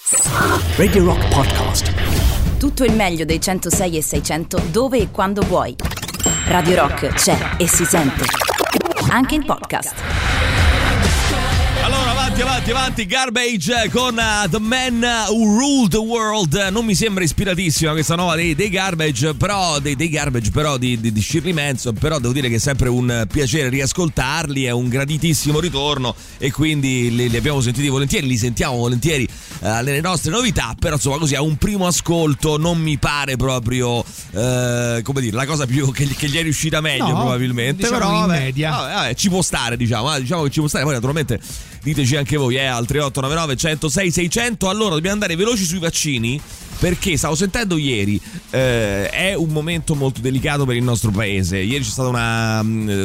Radio Rock Podcast. Tutto il meglio dei 106 e 600 dove e quando vuoi. Radio Rock c'è e si sente anche in podcast. Allora avanti, Garbage con The Man Who Ruled the World. Non mi sembra ispiratissima questa nuova dei Garbage, però dei Garbage, però di Shirley Manson. Però devo dire che è sempre un piacere riascoltarli, è un graditissimo ritorno e quindi li abbiamo sentiti volentieri, li sentiamo volentieri nelle nostre novità. Però insomma così a un primo ascolto non mi pare proprio come dire la cosa più che gli è riuscita meglio, probabilmente, diciamo però in media. Vabbè, ci può stare, diciamo che ci può stare. Poi naturalmente diteci anche voi, al 3899 106 600. Allora dobbiamo andare veloci sui vaccini, perché stavo sentendo ieri, è un momento molto delicato per il nostro paese. Ieri c'è stata una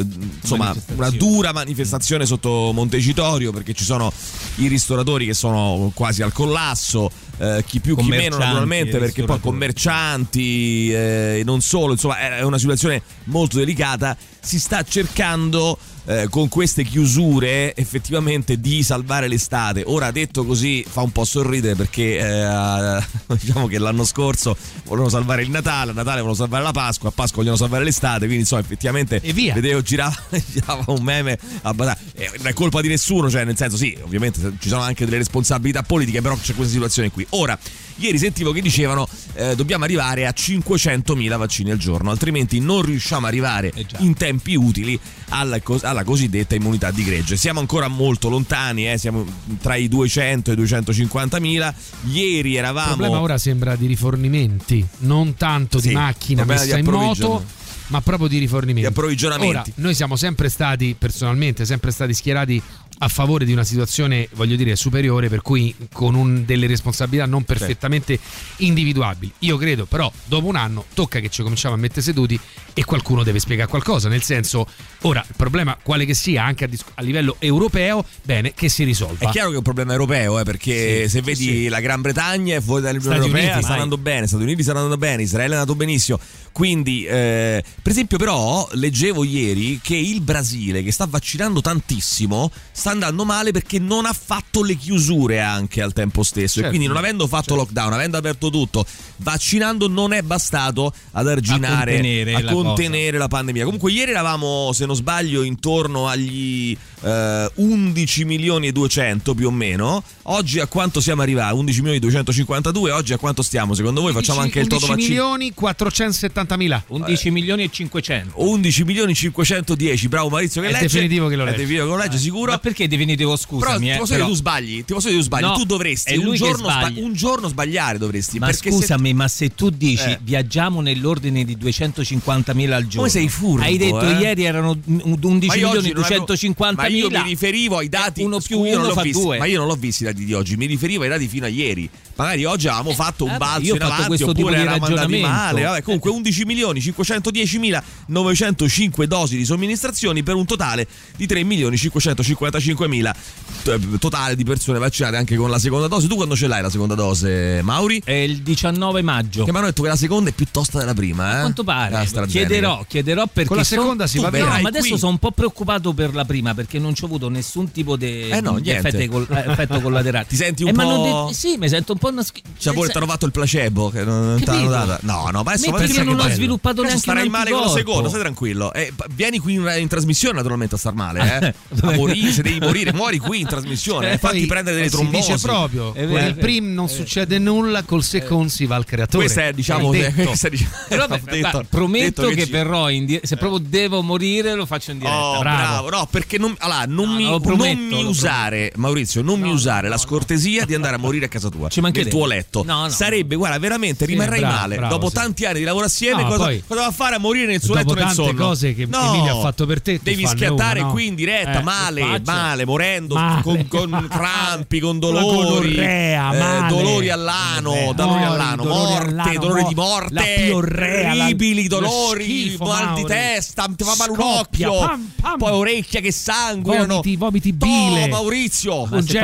dura manifestazione sotto Montecitorio, perché ci sono i ristoratori che sono quasi al collasso, chi più chi meno naturalmente, perché poi commercianti e non solo, insomma è una situazione molto delicata. Si sta cercando con queste chiusure effettivamente di salvare l'estate. Ora detto così fa un po' sorridere, perché diciamo che l'anno scorso volevano salvare il Natale, a Natale volevano salvare la Pasqua, a Pasqua vogliono salvare l'estate, quindi insomma effettivamente vedevo girava un meme non è colpa di nessuno, cioè nel senso sì, ovviamente ci sono anche delle responsabilità politiche, però c'è questa situazione qui. Ora ieri sentivo che dicevano dobbiamo arrivare a 500.000 vaccini al giorno, altrimenti non riusciamo a arrivare in tempi utili alla cosiddetta immunità di gregge. Siamo ancora molto lontani, siamo tra i 200 e i 250.000. Ieri eravamo... Il problema ora sembra di rifornimenti, non tanto di macchina messa in moto, ma proprio di rifornimenti, di approvvigionamenti. Ora, noi siamo sempre stati schierati a favore di una situazione, voglio dire, superiore, per cui con delle responsabilità non perfettamente individuabili. Io credo, però, dopo un anno tocca che ci cominciamo a mettere seduti e qualcuno deve spiegare qualcosa, nel senso, ora il problema quale che sia, anche a livello europeo, bene, che si risolva. È chiaro che è un problema europeo, perché se vedi la Gran Bretagna è fuori dall'Unione Europea, sta andando bene, Stati Uniti stanno andando bene, Israele è andato benissimo. Quindi per esempio, però leggevo ieri che il Brasile, che sta vaccinando tantissimo, sta andando male perché non ha fatto le chiusure anche al tempo stesso, e quindi non avendo fatto lockdown, avendo aperto tutto, vaccinando non è bastato ad arginare, a contenere la pandemia. Comunque ieri eravamo, se non sbaglio, intorno agli 11 milioni e 200 più o meno. Oggi a quanto siamo arrivati? 11 milioni e 252. Oggi a quanto stiamo? Secondo voi facciamo anche il toto vaccino? 11 milioni 470.000. 11 milioni e 500. 11 milioni 510. Bravo Maurizio che legge. È definitivo che lo legge. È definitivo che lo legge, sicuro. Ma perché definitivo, scusami? Però ti posso dire tu sbagli. No, tu dovresti un giorno sbagliare, dovresti. Ma perché scusami, ma se tu dici viaggiamo nell'ordine di 250.000 al giorno, come sei furbo? Hai detto ieri erano 11 milioni e 250.000. Ma io mi riferivo ai dati 1 più 1 fa 2. Ma io non l'ho visti i dati di oggi, mi riferivo ai dati fino a ieri. Magari oggi avevamo fatto un balzo in avanti, questo oppure tipo di eravamo andati ragionamento. male. Comunque 11 milioni 510.905 dosi di somministrazioni, per un totale di 3 milioni 555.000 totale di persone vaccinate anche con la seconda dose. Tu quando ce l'hai la seconda dose, Mauri? È il 19 maggio. Che mi hanno detto che la seconda è più tosta della prima, A quanto pare. Chiederò perché con la seconda si va via. Ma adesso sono un po' preoccupato per la prima, perché non ci ho avuto nessun tipo di effetto collaterale. Ti senti un po'? Sì, mi sento un po'. Cioè, pure ti hanno fatto il placebo che non ti hanno data. No, ma adesso io non ho sviluppato neanche starai male con la seconda, stai tranquillo. Vieni qui in trasmissione naturalmente a star male, a morire, se devi morire, muori qui in trasmissione, fatti prendere delle trombosi. Dice proprio, con il prim non succede nulla, col second si va al creatore. Questa è, diciamo, prometto che verrò se proprio devo morire lo faccio in diretta. Bravo. No, perché non mi usare, Maurizio, non mi usare la scortesia di andare a morire a casa tua, nel tuo letto. Sarebbe, guarda, veramente rimarrei male. Dopo tanti anni di lavoro assieme, cosa va a fare a morire nel suo letto nel sonno? Dopo tante cose che Emilio ha fatto per te, devi schiattare qui in diretta, male, morendo, con crampi, con dolori, dolori all'ano, all'ano, dolori di morte, la piorrea, terribili dolori, schifo, mal di testa, ti fa male un occhio, poi orecchie che sanguinano, vomiti bile. Maurizio, questo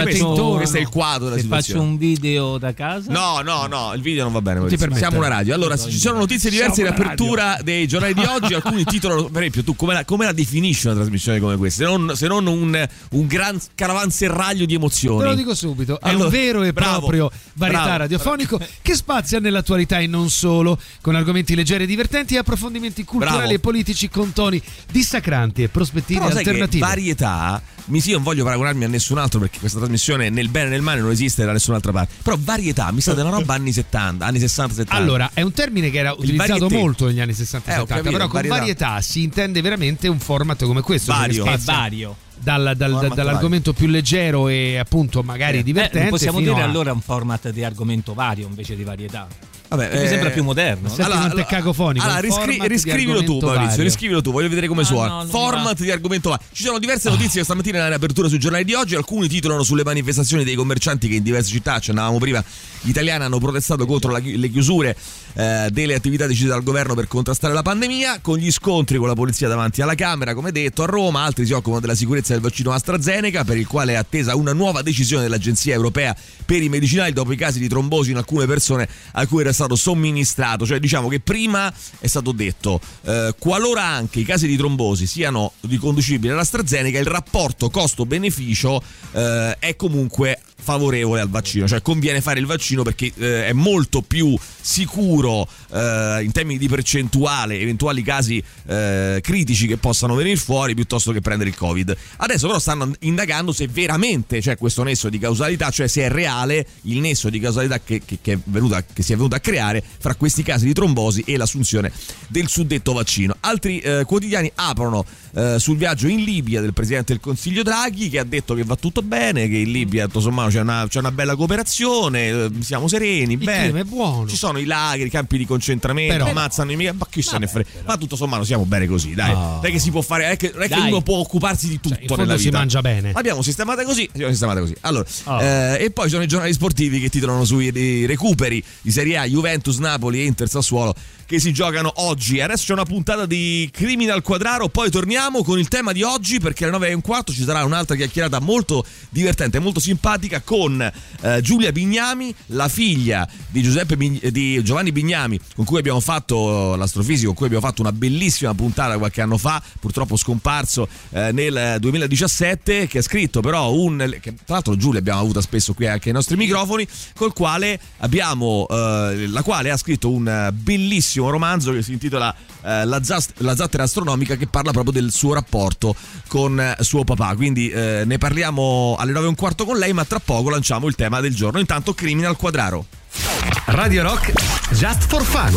è il quadro della situazione. Faccio un video da casa? No, il video non va bene, Maurizio. Siamo una radio. Allora, ci sono notizie diverse in apertura dei giornali di oggi. Alcuni titolano, per esempio, tu come la definisci una trasmissione come questa? Se non un gran caravanserraglio di emozioni. Te lo dico subito, è un vero e proprio varietà radiofonico che spazia nell'attualità e non solo, con argomenti leggeri e divertenti e approfondimenti culturali e politici con toni dissacranti e prospettive alternative. Varietà, io non voglio paragonarmi a nessun altro perché questa trasmissione nel bene e nel male non esiste da nessun'altra parte, però varietà mi sa della roba anni 70, anni 60-70. Allora, è un termine che era utilizzato molto negli anni 60-70, però con varietà si intende veramente un format come questo, vario. Dall'argomento più leggero e appunto magari divertente. Possiamo dire allora un format di argomento vario invece di varietà. Vabbè, mi sembra più moderno. Non è cacofonico. Allora, riscrivilo tu, Maurizio. Riscrivilo tu, voglio vedere come suona. Format di argomento vario. Ci sono diverse notizie stamattina in apertura sui giornali di oggi. Alcuni titolano sulle manifestazioni dei commercianti che in diverse città, ce ne avevamo prima, gli italiani hanno protestato contro le chiusure delle attività decise dal governo per contrastare la pandemia, con gli scontri con la polizia davanti alla Camera, come detto, a Roma. Altri si occupano della sicurezza del vaccino AstraZeneca, per il quale è attesa una nuova decisione dell'Agenzia Europea per i medicinali dopo i casi di trombosi in alcune persone a cui era stato somministrato. Cioè, diciamo che prima è stato detto qualora anche i casi di trombosi siano riconducibili all'AstraZeneca, il rapporto costo-beneficio è comunque favorevole al vaccino, cioè conviene fare il vaccino perché è molto più sicuro in termini di percentuale eventuali casi critici che possano venire fuori piuttosto che prendere il Covid. Adesso però stanno indagando se veramente c'è questo nesso di causalità, cioè se è reale il nesso di causalità che si è venuto a creare fra questi casi di trombosi e l'assunzione del suddetto vaccino. Altri quotidiani aprono sul viaggio in Libia del Presidente del Consiglio Draghi, che ha detto che va tutto bene, che in Libia tutto sommato c'è una bella cooperazione, siamo sereni, il clima è buono, ci sono i laghi, i campi di concentramento, però ammazzano i miei, ma chi se ne frega, ma tutto sommato siamo bene così, dai. Non è che si può fare, non è che uno può occuparsi di tutto nella vita, si mangia bene, l'abbiamo sistemata così. Allora, e poi sono i giornali sportivi che titolano sui recuperi di Serie A, Juventus, Napoli e Inter Sassuolo, che si giocano oggi. Adesso c'è una puntata di Criminal Quadraro, poi torniamo con il tema di oggi, perché alle 9:15 ci sarà un'altra chiacchierata molto divertente, molto simpatica con Giulia Bignami, la figlia di Giovanni Bignami, con cui abbiamo fatto l'astrofisico, con cui abbiamo fatto una bellissima puntata qualche anno fa, purtroppo scomparso nel 2017, che ha scritto però che tra l'altro Giulia abbiamo avuto spesso qui anche ai nostri microfoni, la quale ha scritto un bellissimo romanzo che si intitola La zattera astronomica, che parla proprio del suo rapporto con suo papà. Quindi ne parliamo alle 9:15 con lei, ma tra poco lanciamo il tema del giorno. Intanto Criminal Quadraro. Radio Rock Just for Fun.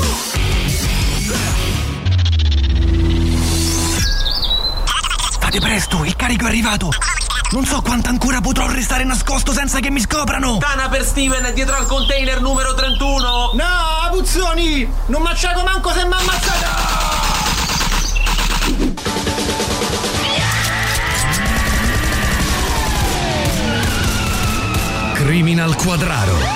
Fate presto, il carico è arrivato. Non so quanto ancora potrò restare nascosto senza che mi scoprano. Tana per Steven dietro al container numero 31. No, Puzzoni, non macciaco manco se m'ha ammazzato. Criminal Quadraro.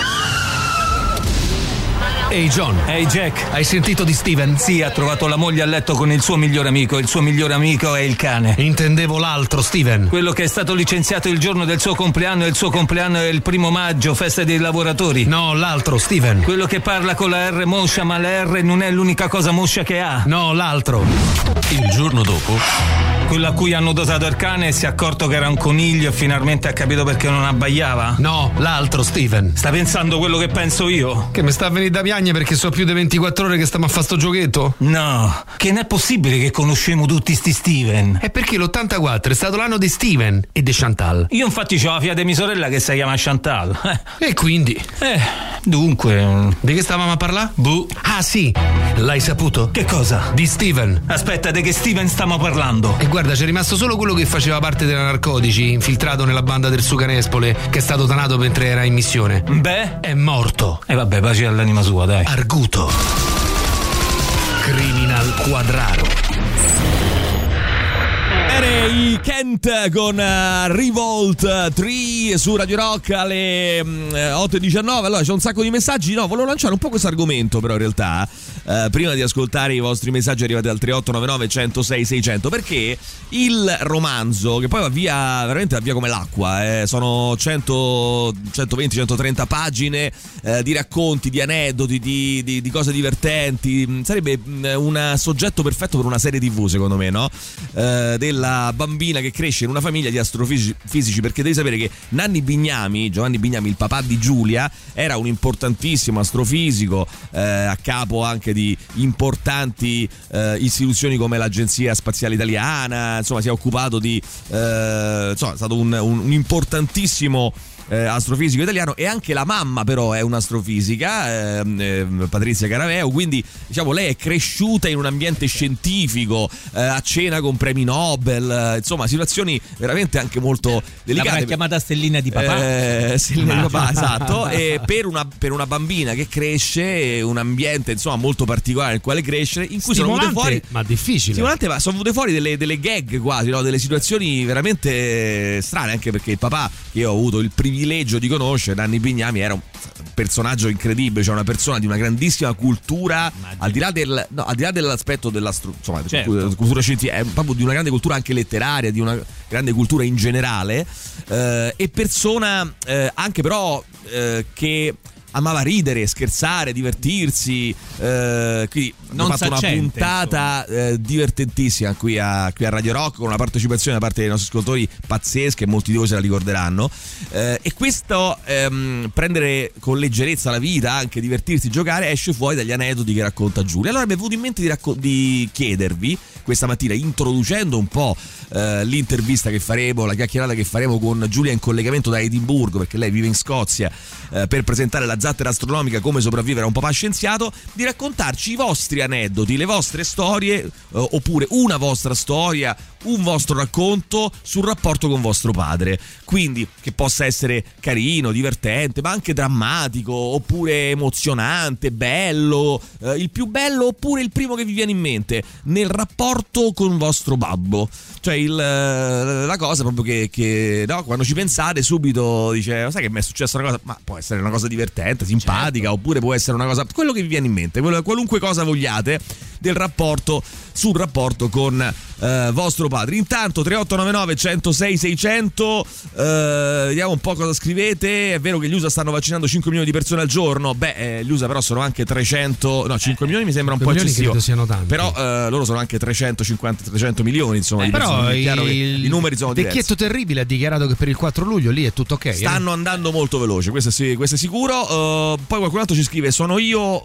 Ehi John. Ehi Jack. Hai sentito di Steven? Sì, ha trovato la moglie a letto con il suo migliore amico. Il suo migliore amico è il cane. Intendevo l'altro Steven. Quello che è stato licenziato il giorno del suo compleanno, e il suo compleanno è il 1 maggio, festa dei lavoratori. No, l'altro Steven. Quello che parla con la R moscia, ma la R non è l'unica cosa moscia che ha. No, l'altro. Il giorno dopo, quello a cui hanno dosato il cane e si è accorto che era un coniglio e finalmente ha capito perché non abbaiava. No, l'altro Steven. Sta pensando quello che penso io? Che mi sta a venire da piangere perché so più di 24 ore che stiamo a fare sto giochetto? No, che non è possibile che conosciamo tutti sti Steven. È perché l'84 è stato l'anno di Steven e di Chantal. Io infatti c'ho la figlia di mia sorella che si chiama Chantal. E quindi? Dunque, di che stavamo a parlare? Boh. Ah sì, l'hai saputo? Che cosa? Di Steven. Aspetta, di che Steven stiamo parlando? E guarda, c'è rimasto solo quello che faceva parte dei narcotici, infiltrato nella banda del Sucanespole, che è stato tanato mentre era in missione. Beh, è morto. E vabbè, pace all'anima sua, dai. Arguto. Criminal Quadraro. I Kent con Revolt 3 Be su Radio Rock alle 8:19. Allora c'è un sacco di messaggi. No, volevo lanciare un po' questo argomento, però in realtà prima di ascoltare i vostri messaggi arrivati al 3899 106 600, perché il romanzo, che poi va via, veramente va via come l'acqua, sono 120 130 pagine di racconti, di aneddoti, di cose divertenti. Sarebbe un soggetto perfetto per una serie TV, secondo me, no? Della bambina che cresce in una famiglia di astrofisici, perché devi sapere che Giovanni Bignami, il papà di Giulia, era un importantissimo astrofisico, a capo anche di importanti istituzioni come l'Agenzia Spaziale Italiana. Insomma, si è occupato di è stato un importantissimo astrofisico italiano, e anche la mamma però è un'astrofisica, Patrizia Caraveo, quindi diciamo lei è cresciuta in un ambiente scientifico, a cena con premi Nobel, insomma situazioni veramente anche molto delicate. L'avrà chiamata Stellina di papà. Stellina di papà, esatto. E per una bambina che cresce, un ambiente insomma molto particolare nel quale crescere, in cui sono venute fuori, ma difficile, stimolante, ma sono venute fuori delle gag quasi, no? Delle situazioni veramente strane, anche perché il papà, che io ho avuto il privilegio di conoscere, Nanni Bignami, era un personaggio incredibile, cioè una persona di una grandissima cultura, al di là dell'aspetto della cultura scientifica, è proprio di una grande cultura anche letteraria, di una grande cultura in generale, e persona anche però che amava ridere, scherzare, divertirsi, quindi non ha fatto una puntata divertentissima qui a Radio Rock, con una partecipazione da parte dei nostri ascoltatori pazzesca, e molti di voi se la ricorderanno, e questo prendere con leggerezza la vita, anche divertirsi, giocare, esce fuori dagli aneddoti che racconta Giulia. Allora mi è venuto in mente di chiedervi questa mattina, introducendo un po' l'intervista che faremo, la chiacchierata che faremo con Giulia in collegamento da Edimburgo, perché lei vive in Scozia, per presentare la zattera astronomica Come sopravvivere a un papà scienziato, di raccontarci i vostri aneddoti, le vostre storie, oppure una vostra storia, un vostro racconto sul rapporto con vostro padre, quindi che possa essere carino, divertente, ma anche drammatico, oppure emozionante, bello, il più bello, oppure il primo che vi viene in mente nel rapporto con vostro babbo. Cioè la cosa proprio che no, quando ci pensate subito dice, sai che mi è successa una cosa, ma può essere una cosa divertente, simpatica, certo, oppure può essere una cosa, quello che vi viene in mente, qualunque cosa vogliate sul rapporto con vostro padre. Intanto 3899 106 600, vediamo un po' cosa scrivete. È vero che gli USA stanno vaccinando 5 milioni di persone al giorno? Gli USA però sono anche 5 milioni mi sembra un po' eccessivo, però loro sono anche 350-300 milioni, insomma, di persone. Però è chiaro che i numeri sono diversi. Vecchietto Terribile ha dichiarato che per il 4 luglio lì è tutto ok. Stanno andando molto veloce, questo è sicuro. Poi qualcun altro ci scrive: sono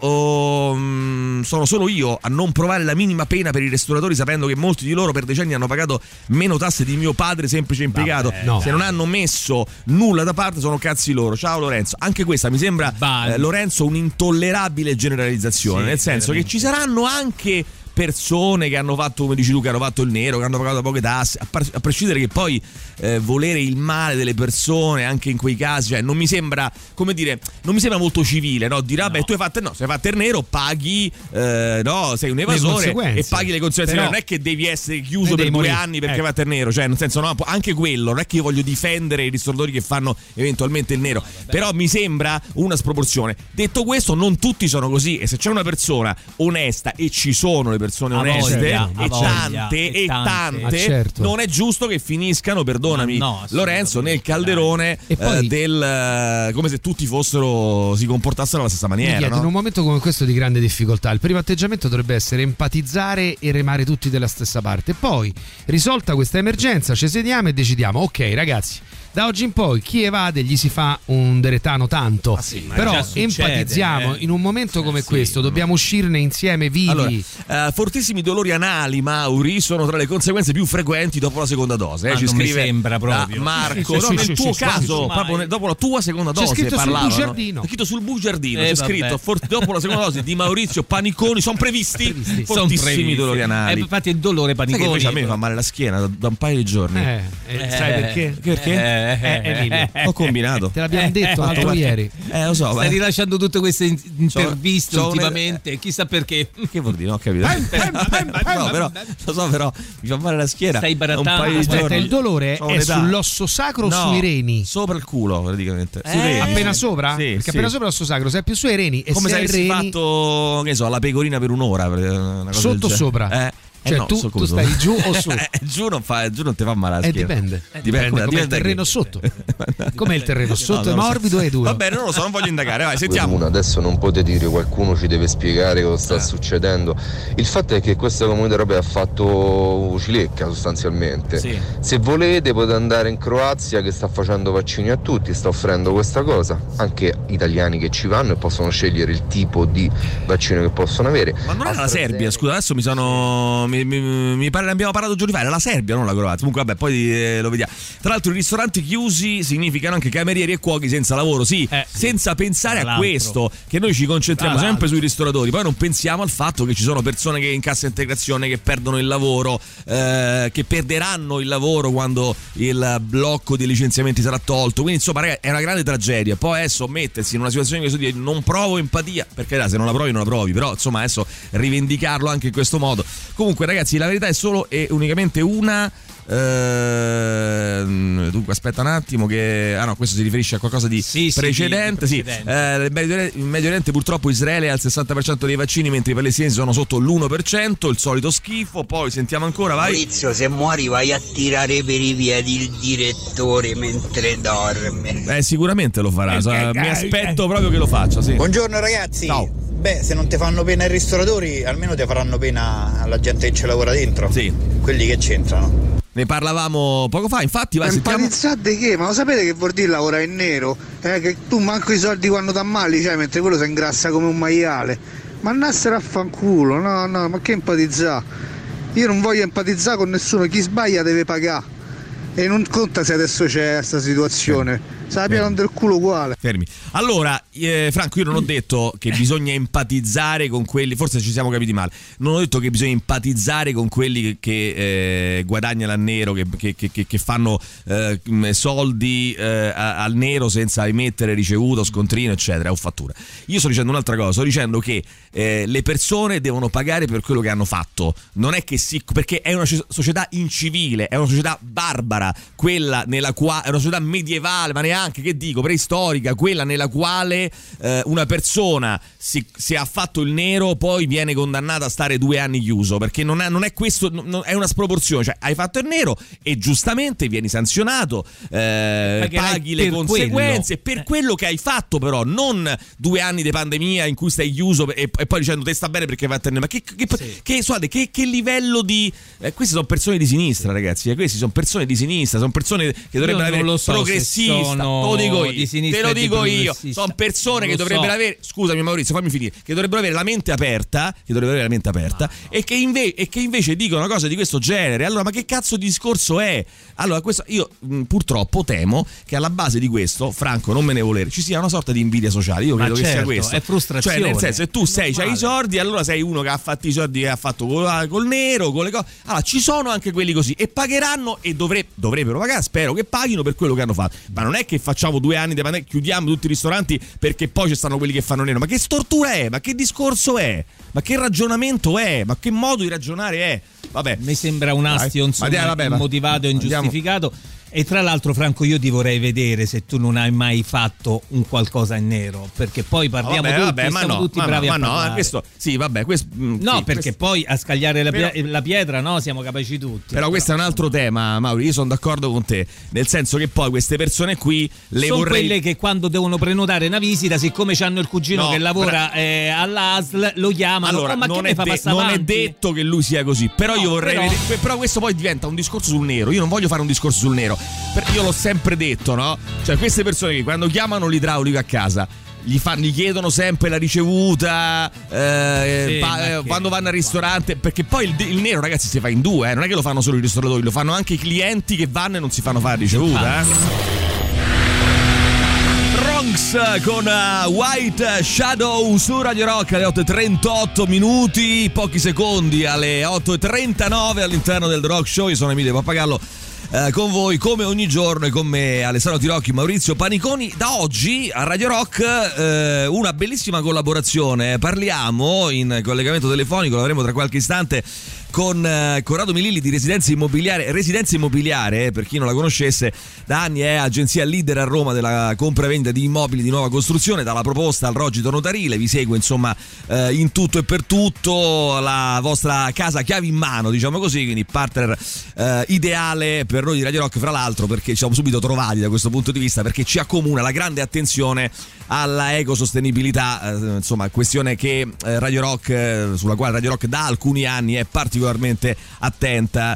solo io a non provare la minima pena per i ristoratori, sapendo che molti di loro per decenni hanno pagato meno tasse di mio padre, semplice impiegato. Se non hanno messo nulla da parte sono cazzi loro. Ciao Lorenzo. Anche questa mi sembra, Lorenzo, un'intollerabile generalizzazione, nel senso che ci saranno anche persone che hanno fatto, come dici tu, che hanno fatto il nero, che hanno pagato poche tasse, a prescindere che poi volere il male delle persone anche in quei casi, cioè non mi sembra, come dire, non mi sembra molto civile, no? Dirà, beh, tu sei fatto il nero, paghi, sei un evasore e paghi le conseguenze. Però non è che devi essere chiuso per 2 anni perché hai fatto il nero, cioè nel senso, no, anche quello, non è che io voglio difendere i ristoratori che fanno eventualmente il nero, però mi sembra una sproporzione. Detto questo, non tutti sono così, e se c'è una persona onesta, e ci sono le persone oneste e tante, certo, non è giusto che finiscano, perdonami, Lorenzo, nel calderone come se tutti si comportassero alla stessa maniera, no? In un momento come questo di grande difficoltà, il primo atteggiamento dovrebbe essere empatizzare e remare tutti dalla stessa parte. Poi, risolta questa emergenza, ci sediamo e decidiamo: ok ragazzi, da oggi in poi chi evade gli si fa un deretano tanto, però empatizziamo, in un momento come questo dobbiamo uscirne insieme vivi. Allora, fortissimi dolori anali, Mauri, sono tra le conseguenze più frequenti dopo la seconda dose, ci scrive, mi sembra proprio Marco, nel tuo caso proprio dopo la tua seconda dose, c'è scritto sul bugiardino, c'è scritto dopo la seconda dose di Maurizio Paniconi sono previsti fortissimi dolori anali. Infatti il dolore Paniconi, invece a me fa male la schiena da un paio di giorni. Sai perché? Emilio. Ho combinato. Te l'abbiamo detto l'altro ieri. Lo so. Stai rilasciando tutte queste interviste ultimamente, chissà perché. Che vuol dire? Non ho capito. No, però lo so, però mi fa male la schiena. Stai barattando. Un paio di Aspetta, giorni. il dolore è sull'osso sacro o sui reni? Sopra il culo, praticamente. Appena sopra? Sì, perché appena sopra l'osso sacro, se è più sui reni e come se avessi reni fatto, che so, la pecorina per un'ora. Una cosa sotto o sopra? Cioè no, tu stai giù o su? Giù non ti fa male la schiena. Dipende come il terreno sotto. Com'è il terreno sotto? È morbido e duro? Va bene, non lo so, non voglio indagare. Vai, sentiamo. Adesso non potete dire qualcuno ci deve spiegare cosa sta succedendo. Il fatto è che questa comunità europea ha fatto cilecca sostanzialmente. Sì. Se volete potete andare in Croazia che sta facendo vaccini a tutti, sta offrendo questa cosa. Anche italiani che ci vanno e possono scegliere il tipo di vaccino che possono avere. Ma non era la Serbia, scusa, adesso mi pare ne abbiamo parlato giorni fa, era la Serbia, non la Croazia. Comunque vabbè, poi lo vediamo. Tra l'altro i ristoranti chiusi significano anche camerieri e cuochi senza lavoro, senza pensare a questo, che noi ci concentriamo sempre sui ristoratori, poi non pensiamo al fatto che ci sono persone che in cassa integrazione che perdono il lavoro, che perderanno il lavoro quando il blocco dei licenziamenti sarà tolto. Quindi insomma ragazzi, è una grande tragedia. Poi adesso mettersi in una situazione che dire non provo empatia, perché se non la provi non la provi, però insomma adesso rivendicarlo anche in questo modo. Comunque ragazzi, la verità è solo e unicamente una. Dunque aspetta un attimo che no, questo si riferisce a qualcosa di precedente. Il Medio Oriente purtroppo Israele ha il 60% dei vaccini mentre i palestinesi sono sotto l'1%, il solito schifo. Poi sentiamo ancora, vai. Maurizio, se muori vai a tirare per i piedi il direttore mentre dorme. Sicuramente lo farà, mi aspetto proprio che lo faccia, sì. Buongiorno ragazzi. Ciao. Beh, se non ti fanno pena i ristoratori, almeno ti faranno pena alla gente che ci lavora dentro. Sì. Quelli che c'entrano. Ne parlavamo poco fa, infatti. Vai, empatizzate che? Ma lo sapete che vuol dire lavorare in nero? Che tu manco i soldi quando t'ammali, cioè, mentre quello si ingrassa come un maiale. Ma andassero a fanculo, no, ma che empatizzare? Io non voglio empatizzare con nessuno, chi sbaglia deve pagare. E non conta se adesso c'è questa situazione. Se la piano del culo uguale. Fermi. Allora, Franco, io non ho detto che bisogna empatizzare con quelli, forse ci siamo capiti male. Non ho detto che bisogna empatizzare con quelli che guadagnano al nero, che fanno soldi al nero senza emettere ricevuto, scontrino, eccetera, o fattura. Io sto dicendo un'altra cosa, sto dicendo che le persone devono pagare per quello che hanno fatto. Non è che perché è una società incivile, è una società barbara, quella nella quale è una società medievale, ma neanche, che dico, preistorica, quella nella quale una persona se ha fatto il nero poi viene condannata a stare 2 anni chiuso, perché non è questo, è una sproporzione. Cioè hai fatto il nero e giustamente vieni sanzionato, paghi le conseguenze per quello che hai fatto, però non 2 anni di pandemia in cui stai chiuso e poi dicendo te sta bene perché vai a tenere. Ma che livello di queste sono persone di sinistra, ragazzi, questi sono persone di sinistra, sono persone che dovrebbero avere progressista. Lo dico io, te lo dico io. Sono persone che dovrebbero avere, scusami Maurizio, fammi finire, che dovrebbero avere la mente aperta, e che invece dicono cose di questo genere. Allora, ma che cazzo di discorso è? Allora, questo io purtroppo temo che alla base di questo, Franco, non me ne volere, ci sia una sorta di invidia sociale. Io credo che sia questo. È frustrazione. Cioè, nel senso, se tu c'hai i soldi, allora sei uno che ha fatto i soldi che ha fatto col nero, con le cose. Allora, ci sono anche quelli così e pagheranno e dovrebbero pagare, spero che paghino per quello che hanno fatto. Ma non è che facciamo 2 anni di pandemia, chiudiamo tutti i ristoranti perché poi ci stanno quelli che fanno nero. Ma che stortura è? Ma che discorso è? Ma che ragionamento è? Ma che modo di ragionare è? Vabbè, mi sembra un astio immotivato e ingiustificato. E tra l'altro, Franco, io ti vorrei vedere se tu non hai mai fatto un qualcosa in nero, perché poi parliamo tutti bravi a parlare. Questo sì, vabbè, perché poi a scagliare la pietra, no, siamo capaci tutti. Però questo è un altro tema, Mauri, io sono d'accordo con te, nel senso che poi queste persone qui sono quelle che quando devono prenotare una visita, siccome hanno il cugino che lavora all'ASL, lo chiamano. Allora, ma che mi fa passare avanti? Non è detto che lui sia così, però io vorrei vedere, però questo poi diventa un discorso sul nero. Io non voglio fare un discorso sul nero. Io l'ho sempre detto, no? Cioè queste persone che quando chiamano l'idraulico a casa gli chiedono sempre la ricevuta quando vanno al ristorante, perché poi il nero, ragazzi, si fa in 2, non è che lo fanno solo i ristoratori, lo fanno anche i clienti che vanno e non si fanno fare ricevuta. Con White Shadow su Radio Rock alle 8:38 minuti, pochi secondi alle 8:39 all'interno del The Rock Show. Io sono Emilio Pappagallo. con voi come ogni giorno e con me Alessandro Tirocchi, Maurizio Paniconi. Da oggi a Radio Rock una bellissima collaborazione, parliamo in collegamento telefonico, lo avremo tra qualche istante, con Corrado Mililli di Residenza Immobiliare, per chi non la conoscesse, da anni è agenzia leader a Roma della compravendita di immobili di nuova costruzione, dalla proposta al rogito notarile, vi segue insomma in tutto e per tutto, la vostra casa chiavi in mano, diciamo così, quindi partner ideale per noi di Radio Rock, fra l'altro perché ci siamo subito trovati da questo punto di vista, perché ci accomuna la grande attenzione alla ecosostenibilità, insomma questione che Radio Rock, sulla quale Radio Rock da alcuni anni è particolarmente attenta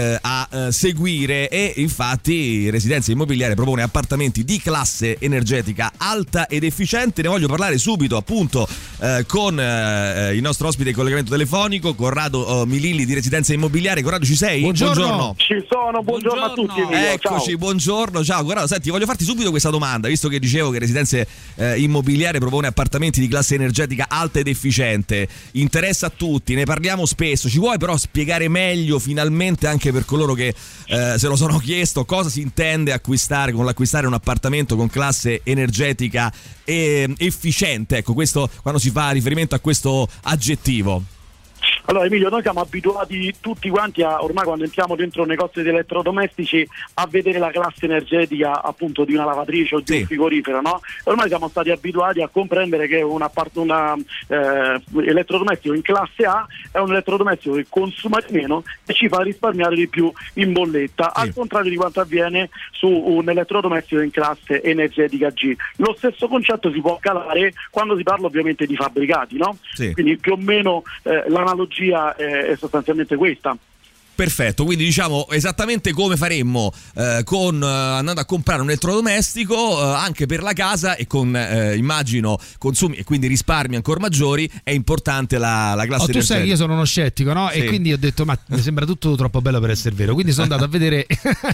a seguire, e infatti Residenza Immobiliare propone appartamenti di classe energetica alta ed efficiente. Ne voglio parlare subito appunto con il nostro ospite in collegamento telefonico, Corrado Mililli di Residenza Immobiliare. Corrado, ci sei? Buongiorno. Ci sono, buongiorno a tutti. Eccoci, ciao. Buongiorno, ciao Corrado. Senti, voglio farti subito questa domanda, visto che dicevo che Residenze Immobiliare propone appartamenti di classe energetica alta ed efficiente, interessa a tutti, ne parliamo spesso, ci vuoi però spiegare meglio finalmente anche per coloro che se lo sono chiesto cosa si intende acquistare con l'acquistare un appartamento con classe energetica efficiente, ecco, questo quando si fa riferimento a questo aggettivo? Allora Emilio, noi siamo abituati tutti quanti ormai quando entriamo dentro un negozio di elettrodomestici a vedere la classe energetica appunto di una lavatrice o di un frigorifero, no? Ormai siamo stati abituati a comprendere che un elettrodomestico in classe A è un elettrodomestico che consuma di meno e ci fa risparmiare di più in bolletta, al contrario di quanto avviene su un elettrodomestico in classe energetica G. Lo stesso concetto si può calare quando si parla ovviamente di fabbricati, no? Quindi più o meno l'analogia è sostanzialmente questa. Perfetto, quindi diciamo esattamente come faremmo andando a comprare un elettrodomestico anche per la casa, e con immagino consumi e quindi risparmi ancora maggiori, è importante la classe energetica. Tu sai che io sono uno scettico, no? E quindi ho detto ma mi sembra tutto troppo bello per essere vero, quindi sono andato a vedere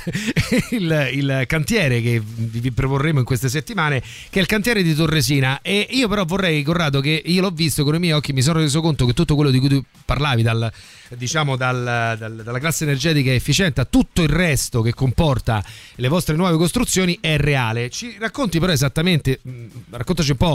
il cantiere che vi proporremo in queste settimane, che è il cantiere di Torresina. E io però vorrei, Corrado, che io l'ho visto con i miei occhi, mi sono reso conto che tutto quello di cui tu parlavi dalla classe energetica efficiente a tutto il resto che comporta le vostre nuove costruzioni è reale. Ci racconti però esattamente, raccontaci un po'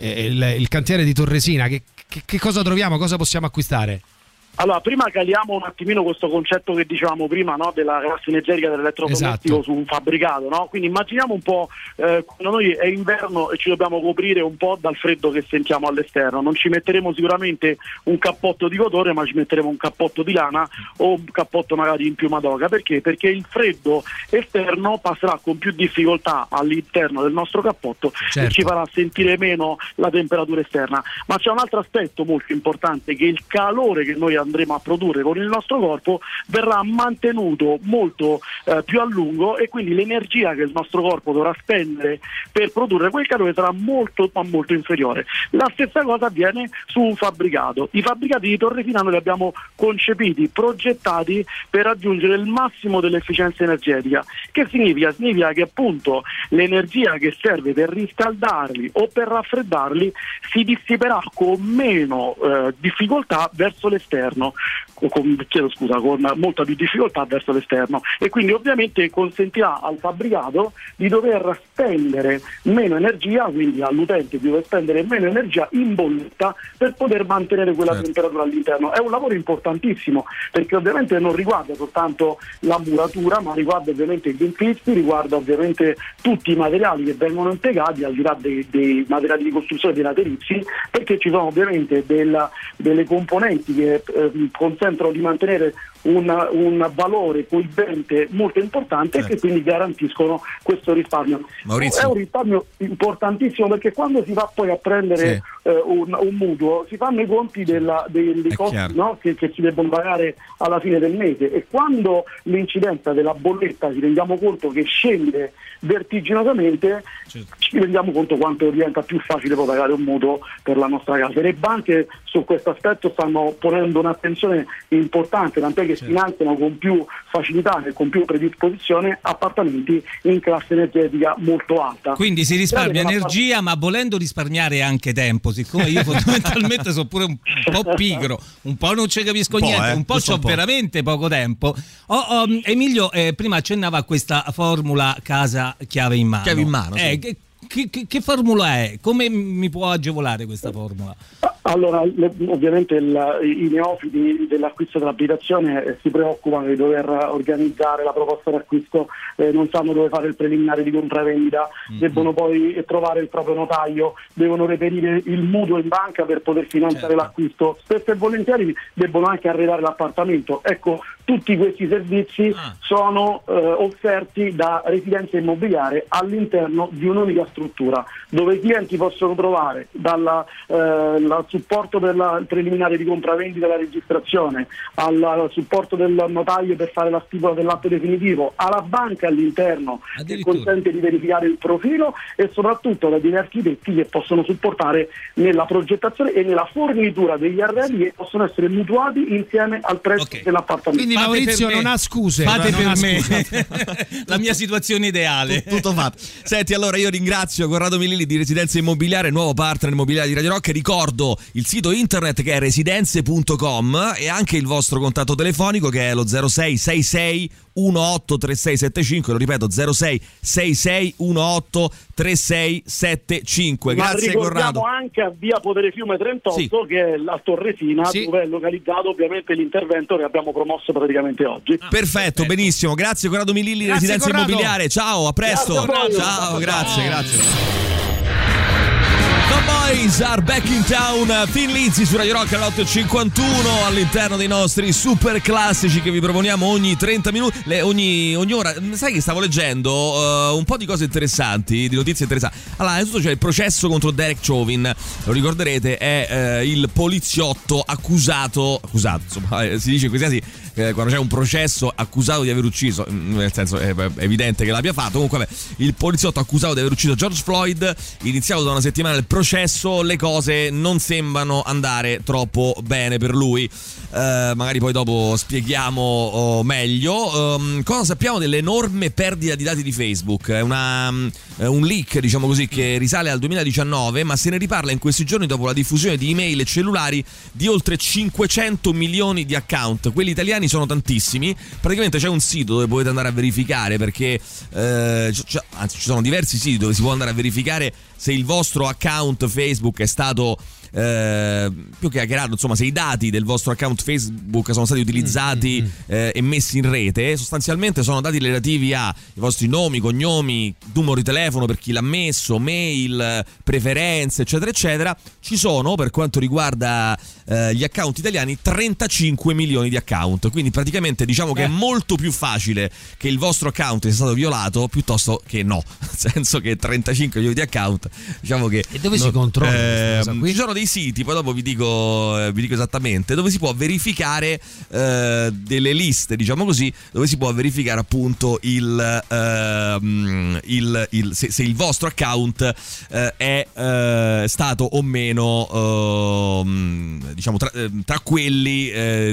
il cantiere di Torresina, che cosa troviamo, cosa possiamo acquistare? Allora, prima caliamo un attimino questo concetto che dicevamo prima, no? Della classe energetica dell'elettrodomestico su un fabbricato, no? Quindi immaginiamo un po' quando noi è inverno e ci dobbiamo coprire un po' dal freddo che sentiamo all'esterno. Non ci metteremo sicuramente un cappotto di cotone, ma ci metteremo un cappotto di lana o un cappotto magari in piuma d'oca. Perché? Perché il freddo esterno passerà con più difficoltà all'interno del nostro cappotto e ci farà sentire meno la temperatura esterna. Ma c'è un altro aspetto molto importante, che il calore che noi andremo a produrre con il nostro corpo verrà mantenuto molto più a lungo, e quindi l'energia che il nostro corpo dovrà spendere per produrre quel calore sarà molto ma molto inferiore. La stessa cosa avviene su un fabbricato. I fabbricati di Torresina noi li abbiamo concepiti, progettati per raggiungere il massimo dell'efficienza energetica. Che significa? Significa che appunto l'energia che serve per riscaldarli o per raffreddarli si dissiperà con meno difficoltà verso l'esterno. Con molta più difficoltà verso l'esterno, e quindi ovviamente consentirà al fabbricato di dover spendere meno energia, quindi all'utente di dover spendere meno energia in bolletta per poter mantenere quella temperatura all'interno. È un lavoro importantissimo, perché ovviamente non riguarda soltanto la muratura, ma riguarda ovviamente gli infissi, riguarda ovviamente tutti i materiali che vengono impiegati, al di là dei materiali di costruzione dei laterizi, perché ci sono ovviamente delle componenti che consentono di mantenere un valore coibente molto importante e che quindi garantiscono questo risparmio. Maurizio. È un risparmio importantissimo, perché quando si va poi a prendere un mutuo si fanno i conti dei costi, no? che si debbono pagare alla fine del mese, e quando l'incidenza della bolletta ci rendiamo conto che scende vertiginosamente, ci rendiamo conto quanto diventa più facile poi pagare un mutuo per la nostra casa. Le banche su questo aspetto stanno ponendo un'attenzione importante, tant'è che che finanziano con più facilità e con più predisposizione appartamenti in classe energetica molto alta. Quindi si risparmia energia, ma volendo risparmiare anche tempo, siccome io fondamentalmente sono pure un po' pigro, un po' non ci capisco niente, un po' c'ho veramente poco tempo. Emilio prima accennava a questa formula casa chiave in mano. Chiave in mano, sì. Che formula è? Come mi può agevolare questa formula? Allora, ovviamente i neofiti dell'acquisto dell'abitazione si preoccupano di dover organizzare la proposta d'acquisto, non sanno dove fare il preliminare di compravendita, debbono poi trovare il proprio notaio, devono reperire il mutuo in banca per poter finanziare l'acquisto, spesso e volentieri debbono anche arredare l'appartamento. Ecco, tutti questi servizi sono offerti da Residenza Immobiliare all'interno di un'unica struttura, dove i clienti possono trovare dal supporto per il preliminare di compravendita, la registrazione, al supporto del notaio per fare la stipula dell'atto definitivo, alla banca all'interno che consente di verificare il profilo, e soprattutto da degli architetti che possono supportare nella progettazione e nella fornitura degli arredi che possono essere mutuati insieme al prezzo dell'appartamento. Quindi Maurizio non ha scuse. Fate per me la mia situazione ideale. Tutto fatto. Senti, allora io ringrazio Corrado Mililli di Residenza Immobiliare, nuovo partner immobiliare di Radio Rock. Ricordo il sito internet che è residenze.com e anche il vostro contatto telefonico che è lo 0666 183675, lo ripeto 0666 183675. Grazie Ma Corrado. Anche a via Podere Fiume 38 che è la Torresina, dove è localizzato ovviamente l'intervento che abbiamo promosso praticamente oggi. Perfetto, benissimo, grazie Corrado Mililli, Residenza Immobiliare, ciao, a presto. Ciao, grazie. The Boys are back in town. Thin Lizzy su Radio Rock all'8.51 all'interno dei nostri super classici che vi proponiamo ogni 30 minuti, ogni ora. Sai che stavo leggendo un po' di cose interessanti, di notizie interessanti. Allora, innanzitutto c'è il processo contro Derek Chauvin, lo ricorderete, è il poliziotto accusato, insomma, si dice così, quando c'è un processo accusato di aver ucciso, nel senso è evidente che l'abbia fatto. Comunque vabbè, il poliziotto accusato di aver ucciso George Floyd, iniziato da una settimana il processo, le cose non sembrano andare troppo bene per lui. Magari poi dopo spieghiamo meglio. Cosa sappiamo dell'enorme perdita di dati di Facebook? È un leak, diciamo così, che risale al 2019, ma se ne riparla in questi giorni dopo la diffusione di email e cellulari di oltre 500 milioni di account. Quelli italiani sono tantissimi. Praticamente c'è un sito dove potete andare a verificare, perché anzi ci sono diversi siti dove si può andare a verificare se il vostro account Facebook è stato più che hackerato, insomma, se i dati del vostro account Facebook sono stati utilizzati e messi in rete. Sostanzialmente sono dati relativi ai vostri nomi, cognomi, numero di telefono per chi l'ha messo, mail, preferenze, eccetera eccetera. Ci sono, per quanto riguarda gli account italiani, 35 milioni di account, quindi praticamente diciamo che è molto più facile che il vostro account sia stato violato piuttosto che no, nel senso che 35 milioni di account, diciamo che... E dove si controlla? Ci sono dei siti, poi dopo vi dico esattamente, dove si può verificare delle liste, diciamo così, dove si può verificare appunto se il vostro account è stato o meno diciamo tra quelli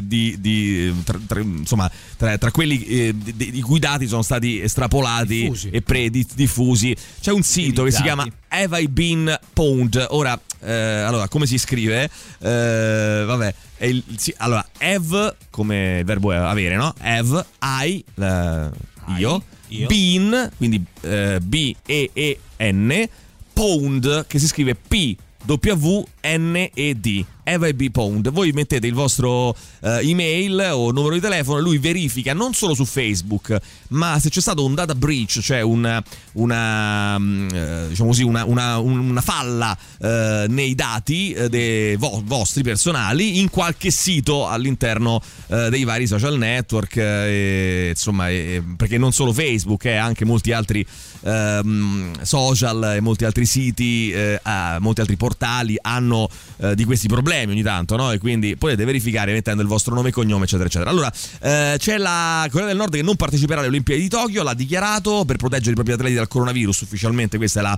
tra quelli di cui i dati sono stati estrapolati e diffusi. C'è un sito che si chiama Have I Been Pwned. Ora allora, come si scrive? Vabbè, allora, have come il verbo è avere, no? Have, io, been, quindi B-E-E-N, pwned, che si scrive P-W-N-E-D. Have I Been Pwned. Voi mettete il vostro email o numero di telefono e lui verifica non solo su Facebook, ma se c'è stato un data breach, cioè una falla nei dati dei vostri personali in qualche sito all'interno dei vari social network, insomma, perché non solo Facebook, anche molti altri social e molti altri siti, molti altri portali hanno di questi problemi. premi ogni tanto, no? E quindi potete verificare mettendo il vostro nome e cognome, eccetera, eccetera. Allora, c'è la Corea del Nord che non parteciperà alle Olimpiadi di Tokyo, l'ha dichiarato per proteggere i propri atleti dal coronavirus. Ufficialmente questa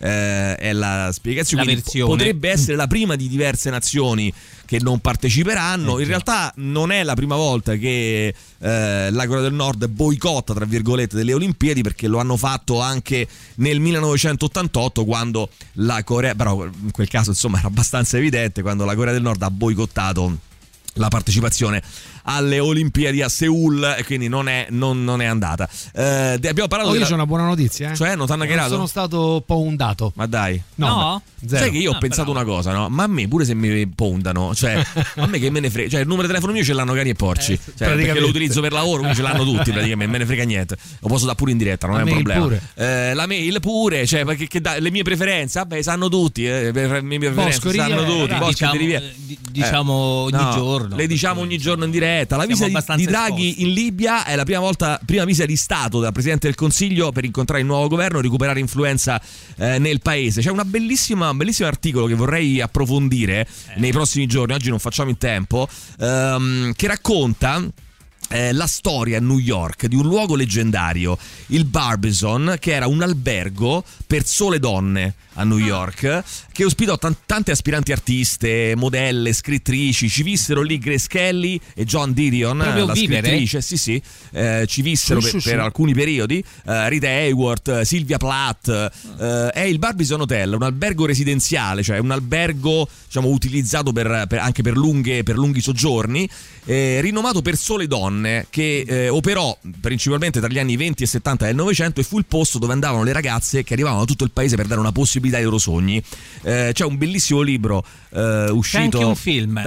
è la spiegazione. Potrebbe essere la prima di diverse nazioni che non parteciperanno. In realtà non è la prima volta che la Corea del Nord boicotta, tra virgolette, delle Olimpiadi, perché lo hanno fatto anche nel 1988, quando la Corea, però in quel caso insomma era abbastanza evidente, quando la Corea del Nord ha boicottato la partecipazione alle Olimpiadi a Seoul, e quindi non è andata. Abbiamo parlato io c'ho una buona notizia, cioè non t'hanno hackerato? Sono stato un po' ondato. Ma dai, no? Sai che io ho pensato una cosa, no? Ma a me pure se mi pondano, cioè a me che me ne frega, cioè il numero di telefono mio ce l'hanno cani e porci, cioè, perché lo utilizzo per lavoro, quindi ce l'hanno tutti praticamente, me ne frega niente, lo posso dare pure in diretta, non è un problema. Pure. La mail pure, cioè perché le mie preferenze, vabbè, sanno tutti, le mie preferenze sanno tutti, diciamo ogni giorno. Le diciamo ogni giorno in diretta. La visita di Draghi in Libia è la prima visita di Stato dal Presidente del Consiglio per incontrare il nuovo governo e recuperare influenza nel paese. C'è un bellissimo articolo che vorrei approfondire nei prossimi giorni, oggi non facciamo in tempo, che racconta la storia a New York di un luogo leggendario, il Barbizon, che era un albergo per sole donne a New York, che ospitò tante aspiranti artiste, modelle, scrittrici. Ci vissero lì Grace Kelly e Joan Didion, la scrittrice, sì, ci vissero per alcuni periodi, Rita Hayworth, Sylvia Plath. È il Barbizon Hotel, un albergo residenziale, cioè un albergo, diciamo, utilizzato anche per lunghi soggiorni, rinomato per sole donne, che operò principalmente tra gli anni 20 e 70 del Novecento, e fu il posto dove andavano le ragazze che arrivavano da tutto il paese per dare una possibilità ai loro sogni. C'è un bellissimo libro uscito, un film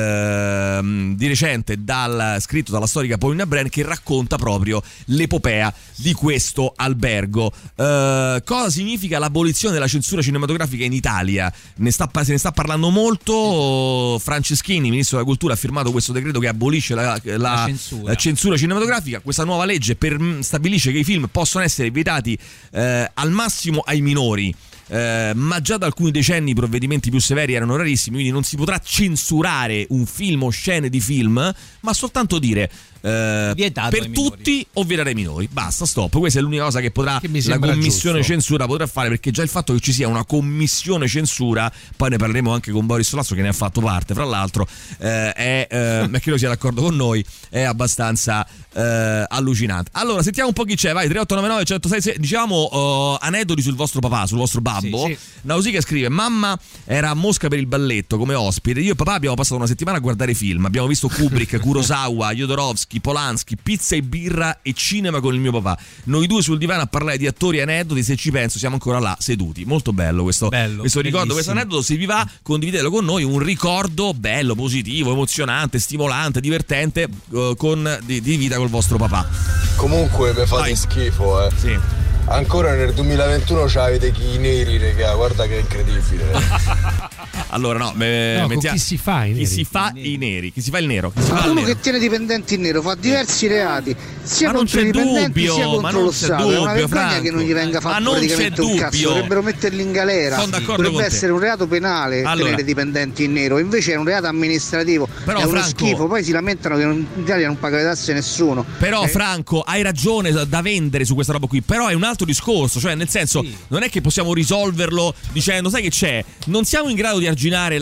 di recente, scritto dalla storica Paulina Bren, che racconta proprio l'epopea di questo albergo. Cosa significa l'abolizione della censura cinematografica in Italia? Se ne sta parlando molto. Franceschini, ministro della cultura, ha firmato questo decreto che abolisce la censura cinematografica. Questa nuova legge stabilisce che i film possono essere vietati al massimo ai minori, ma già da alcuni decenni i provvedimenti più severi erano rarissimi, quindi non si potrà censurare un film o scene di film, ma soltanto dire per tutti o vietare ai minori. Basta, stop. Questa è l'unica cosa che la commissione giusto. Censura potrà fare, perché già il fatto che ci sia una commissione censura, poi ne parleremo anche con Boris Solazzo, che ne ha fatto parte fra l'altro, è credo sia d'accordo con noi, è abbastanza allucinante. Allora sentiamo un po' chi c'è, vai. 3899 106, diciamo aneddoti sul vostro papà, sul vostro babbo. Sì. Nausicaa scrive: mamma era a Mosca per il balletto come ospite, io e papà abbiamo passato una settimana a guardare film, abbiamo visto Kubrick, Kurosawa, Jodorowsky, Polanski, pizza e birra e cinema con il mio papà, noi due sul divano a parlare di attori e aneddoti. Se ci penso siamo ancora là seduti. Molto bello questo ricordo, questo aneddoto. Se vi va, condividetelo con noi, un ricordo bello, positivo, emozionante, stimolante, divertente, di vita col vostro papà. Comunque mi fate schifo, Sì. Ancora nel 2021 c'avete i neri, raga, guarda che incredibile. Allora no, chi si fa i neri? Chi si fa i neri? Chi si fa il nero? Uno che tiene dipendenti in nero fa diversi reati, sia contro i dipendenti sia contro lo Stato. È una vergogna che non gli venga fatto praticamente un cazzo. Dovrebbero metterli in galera. Dovrebbe essere un reato penale tenere dipendenti in nero, invece è un reato amministrativo. Però, è uno schifo. Poi si lamentano che in Italia non paga le tasse nessuno. Però Franco, hai ragione da vendere su questa roba qui, però è un altro discorso, cioè nel senso non è che possiamo risolverlo dicendo sai che c'è, non siamo in grado di arginare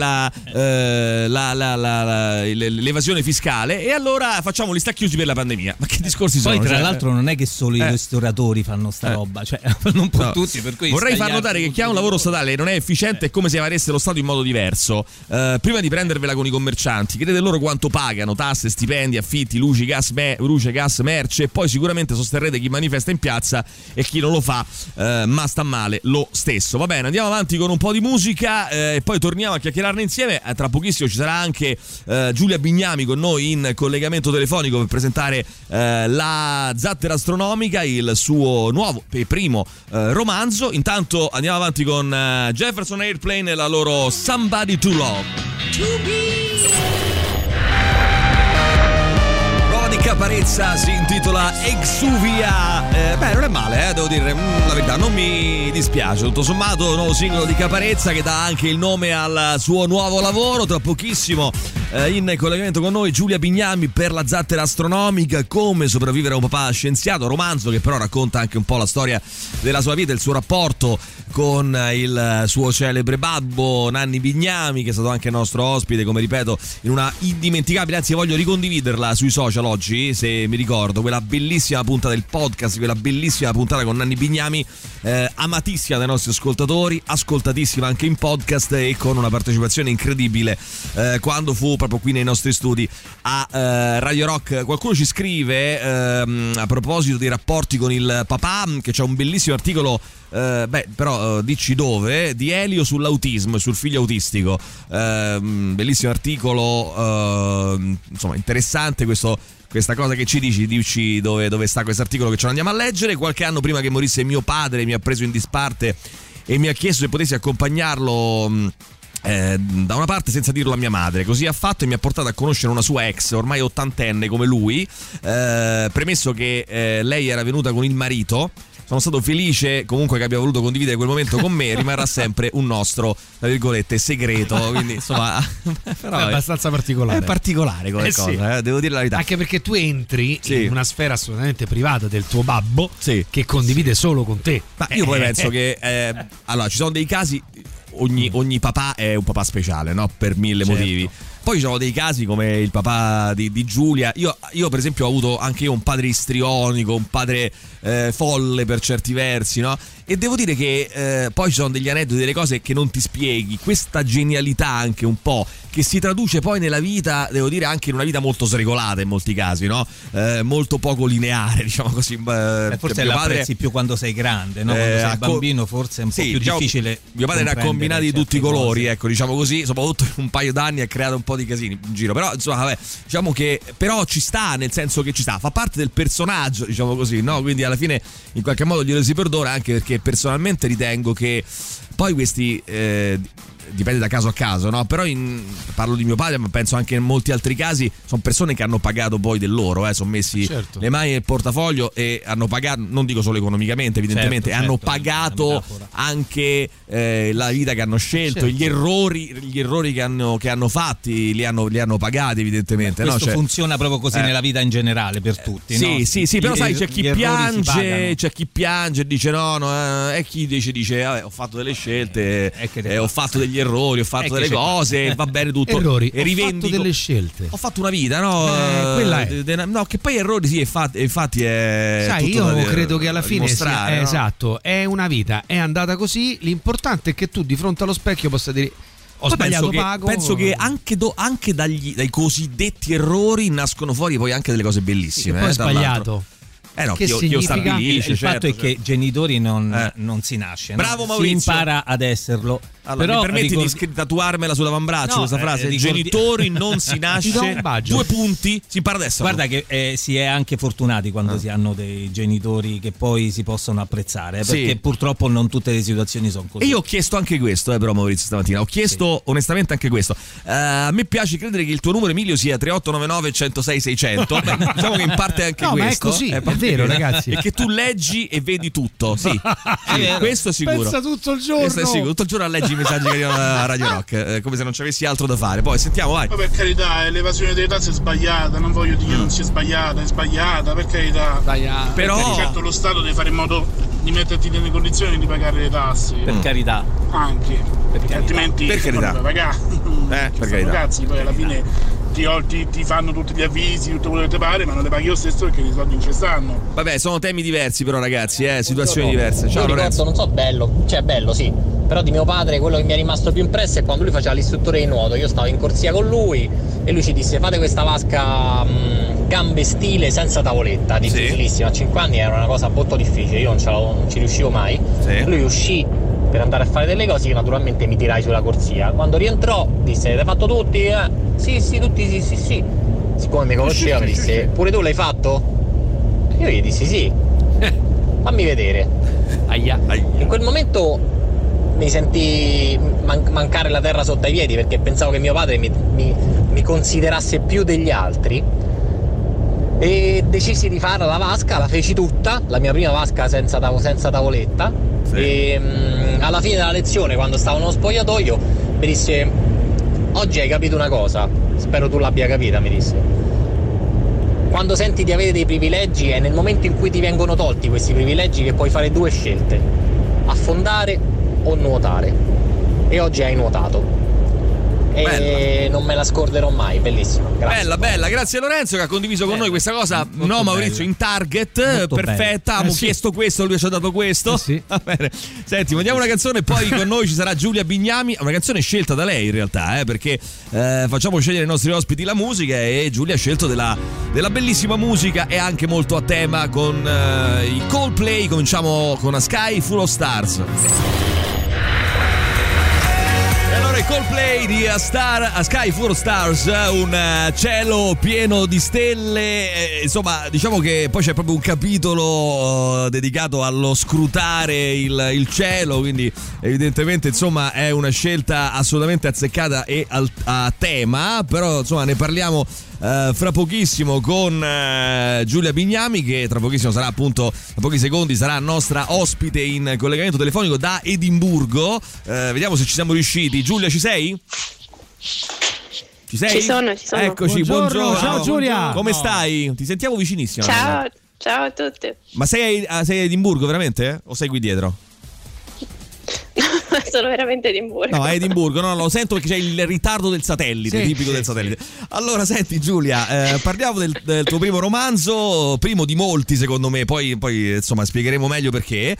l'evasione fiscale e allora facciamo gli stacchi chiusi per la pandemia. Ma che discorsi sono? Poi tra l'altro non è che solo i ristoratori fanno sta roba, cioè non un po' tutti, per cui vorrei far notare che chi ha un lavoro statale non è efficiente, è come se avesse lo Stato in modo diverso. Prima di prendervela con i commercianti, chiedete loro quanto pagano, tasse, stipendi, affitti, luce, gas, merce, e poi sicuramente sosterrete chi manifesta in piazza e chi non lo fa, ma sta male lo stesso. Va bene, andiamo avanti con un po' di musica e poi torniamo a chiacchierarne insieme. Tra pochissimo ci sarà anche Giulia Bignami con noi in collegamento telefonico per presentare la Zattera Astronomica, il suo nuovo e primo romanzo. Intanto andiamo avanti con Jefferson Airplane e la loro Somebody to Love. Caparezza, si intitola Exuvia. Beh, non è male, devo dire la verità, non mi dispiace. Tutto sommato, nuovo singolo di Caparezza che dà anche il nome al suo nuovo lavoro. Tra pochissimo in collegamento con noi Giulia Bignami per La zattera astronomica, come sopravvivere a un papà scienziato, romanzo che però racconta anche un po' la storia della sua vita, il suo rapporto con il suo celebre babbo Nanni Bignami, che è stato anche nostro ospite, come ripeto, in una indimenticabile, anzi voglio ricondividerla sui social oggi, se mi ricordo, quella bellissima puntata del podcast, quella bellissima puntata con Nanni Bignami, amatissima dai nostri ascoltatori, ascoltatissima anche in podcast e con una partecipazione incredibile quando fu proprio qui nei nostri studi a Radio Rock. Qualcuno ci scrive a proposito dei rapporti con il papà che c'è un bellissimo articolo, però dici dove, di Elio sull'autismo e sul figlio autistico, bellissimo articolo, insomma interessante questa cosa che ci dici dove sta questo articolo, che ce lo andiamo a leggere. Qualche anno prima che morisse mio padre mi ha preso in disparte e mi ha chiesto se potessi accompagnarlo da una parte senza dirlo a mia madre. Così ha fatto e mi ha portato a conoscere una sua ex ormai ottantenne come lui, premesso che lei era venuta con il marito. Sono stato felice comunque che abbia voluto condividere quel momento con me, rimarrà sempre un nostro, tra virgolette, segreto, quindi insomma però è abbastanza particolare. È particolare come cosa, sì. Devo dire la verità. Anche perché tu entri in una sfera assolutamente privata del tuo babbo, che condivide solo con te. Ma io poi penso che allora ci sono dei casi, ogni papà è un papà speciale, no? Per mille motivi. Poi ci sono dei casi come il papà di Giulia. Io per esempio ho avuto anche io un padre istrionico, un padre folle per certi versi, no? E devo dire che poi ci sono degli aneddoti, delle cose che non ti spieghi. Questa genialità anche un po' che si traduce poi nella vita, devo dire anche in una vita molto sregolata in molti casi, no? Molto poco lineare, diciamo così. Forse la apprezzi più quando sei grande, no? Quando sei bambino forse è un po' più difficile. Mio padre ne ha combinati di tutti i colori, ecco, diciamo così, soprattutto in un paio d'anni ha creato un po' di casini in giro, però insomma vabbè, diciamo che però ci sta, nel senso che ci sta, fa parte del personaggio, diciamo così, no? Quindi alla fine in qualche modo glielo si perdona, anche perché personalmente ritengo che poi questi dipende da caso a caso, no? Però parlo di mio padre, ma penso anche in molti altri casi sono persone che hanno pagato poi del loro, sono messi le mani nel portafoglio e hanno pagato, non dico solo economicamente evidentemente, hanno pagato anche la vita che hanno scelto, gli errori che hanno fatti li hanno pagati evidentemente. Questo no? funziona proprio così nella vita in generale per tutti, no? Sì, però sai, c'è chi piange e dice no, e chi dice vabbè, ho fatto delle scelte, ho fatto degli errori, ho fatto delle cose, va bene tutto. Errori, e rivendico, ho fatto delle scelte. Ho fatto una vita, no? Quella è. No, che poi errori sì, infatti è. Sai, io credo che alla fine no? Esatto, è una vita, è andata così. L'importante è che tu di fronte allo specchio possa dire ho sbagliato, penso che anche dai cosiddetti errori nascono fuori poi anche delle cose bellissime. Poi sbagliato. No, che significa? Il fatto è che genitori non si nasce, bravo, no? Maurizio. Si impara ad esserlo. Allora, però mi permetti di tatuarmela sull'avambraccio questa frase? Genitori non si nasce, 2 punti, si impara ad esserlo. Guarda che si è anche fortunati quando si hanno dei genitori che poi si possono apprezzare, perché purtroppo non tutte le situazioni sono così. E io ho chiesto anche questo, però Maurizio stamattina ho chiesto onestamente anche questo. A me piace credere che il tuo numero, Emilio, sia 3899 106 600. Diciamo che in parte è anche questo. Ma è così, è vero, ragazzi. E che tu leggi e vedi tutto. Sì, questo è sicuro. Pensa tutto il giorno. Questo è sicuro, tutto il giorno leggi i messaggi che arrivano a Radio Rock, come se non ci avessi altro da fare. Poi sentiamo, vai. Ma per carità, l'evasione delle tasse è sbagliata, non voglio dire che non sia sbagliata, è sbagliata, per carità. Però certo lo Stato deve fare in modo di metterti nelle condizioni di pagare le tasse. Per carità. Anche. Perché altrimenti per carità. Non pagare. Per carità. Ragazzi, poi alla fine ti fanno tutti gli avvisi, tutto quello che ti pare, ma non le paghi lo stesso perché i soldi non ci stanno. Vabbè, sono temi diversi però, ragazzi, situazioni diverse. Ciao, Lorenzo. Non so, bello, bello sì, però di mio padre quello che mi è rimasto più impresso è quando lui faceva l'istruttore di nuoto. Io stavo in corsia con lui e lui ci disse fate questa vasca gambe stile senza tavoletta, difficilissima. A 5 anni era una cosa molto difficile, io non ci riuscivo mai. Lui uscì per andare a fare delle cose, io naturalmente mi tirai sulla corsia. Quando rientrò disse avete fatto tutti? Sì, tutti sì. Siccome mi conosceva mi disse pure tu l'hai fatto? Io gli dissi sì. Fammi vedere. Aia. In quel momento mi sentii mancare la terra sotto ai piedi, perché pensavo che mio padre mi considerasse più degli altri. e decisi di fare la vasca, la feci tutta, la mia prima vasca senza tavoletta. Sì. E alla fine della lezione, quando stavo nello spogliatoio, mi disse: oggi hai capito una cosa, spero tu l'abbia capita, mi disse. Quando senti di avere dei privilegi è nel momento in cui ti vengono tolti questi privilegi che puoi fare due scelte: affondare o nuotare. E oggi hai nuotato. E non me la scorderò mai, bellissima. Grazie. Bella, grazie Lorenzo che ha condiviso con noi questa cosa. No, Maurizio, in target, molto perfetta. Abbiamo chiesto questo, lui ci ha dato questo. Sì. Va bene. Senti, mandiamo una canzone, poi con noi ci sarà Giulia Bignami. Una canzone scelta da lei in realtà, perché facciamo scegliere ai nostri ospiti la musica e Giulia ha scelto della bellissima musica e anche molto a tema con i Coldplay. Cominciamo con A Sky Full of Stars. I Coldplay di A Sky Full of Stars, un cielo pieno di stelle, insomma diciamo che poi c'è proprio un capitolo dedicato allo scrutare il cielo, quindi evidentemente insomma è una scelta assolutamente azzeccata e a tema, però insomma ne parliamo fra pochissimo con Giulia Bignami, che tra pochissimo sarà, appunto tra pochi secondi sarà nostra ospite in collegamento telefonico da Edimburgo. Vediamo se ci siamo riusciti. Giulia, ci sei? Ci sei? Ci sono. Eccoci, buongiorno. Ciao Giulia. Come stai? Ti sentiamo vicinissima. Ciao a tutti. Ma sei a Edimburgo veramente? O sei qui dietro? Sono veramente Edimburgo. No, a Edimburgo, no, lo sento perché c'è il ritardo del satellite, tipico del satellite. Allora, senti Giulia, parliamo del tuo primo romanzo, primo di molti secondo me, poi insomma spiegheremo meglio perché,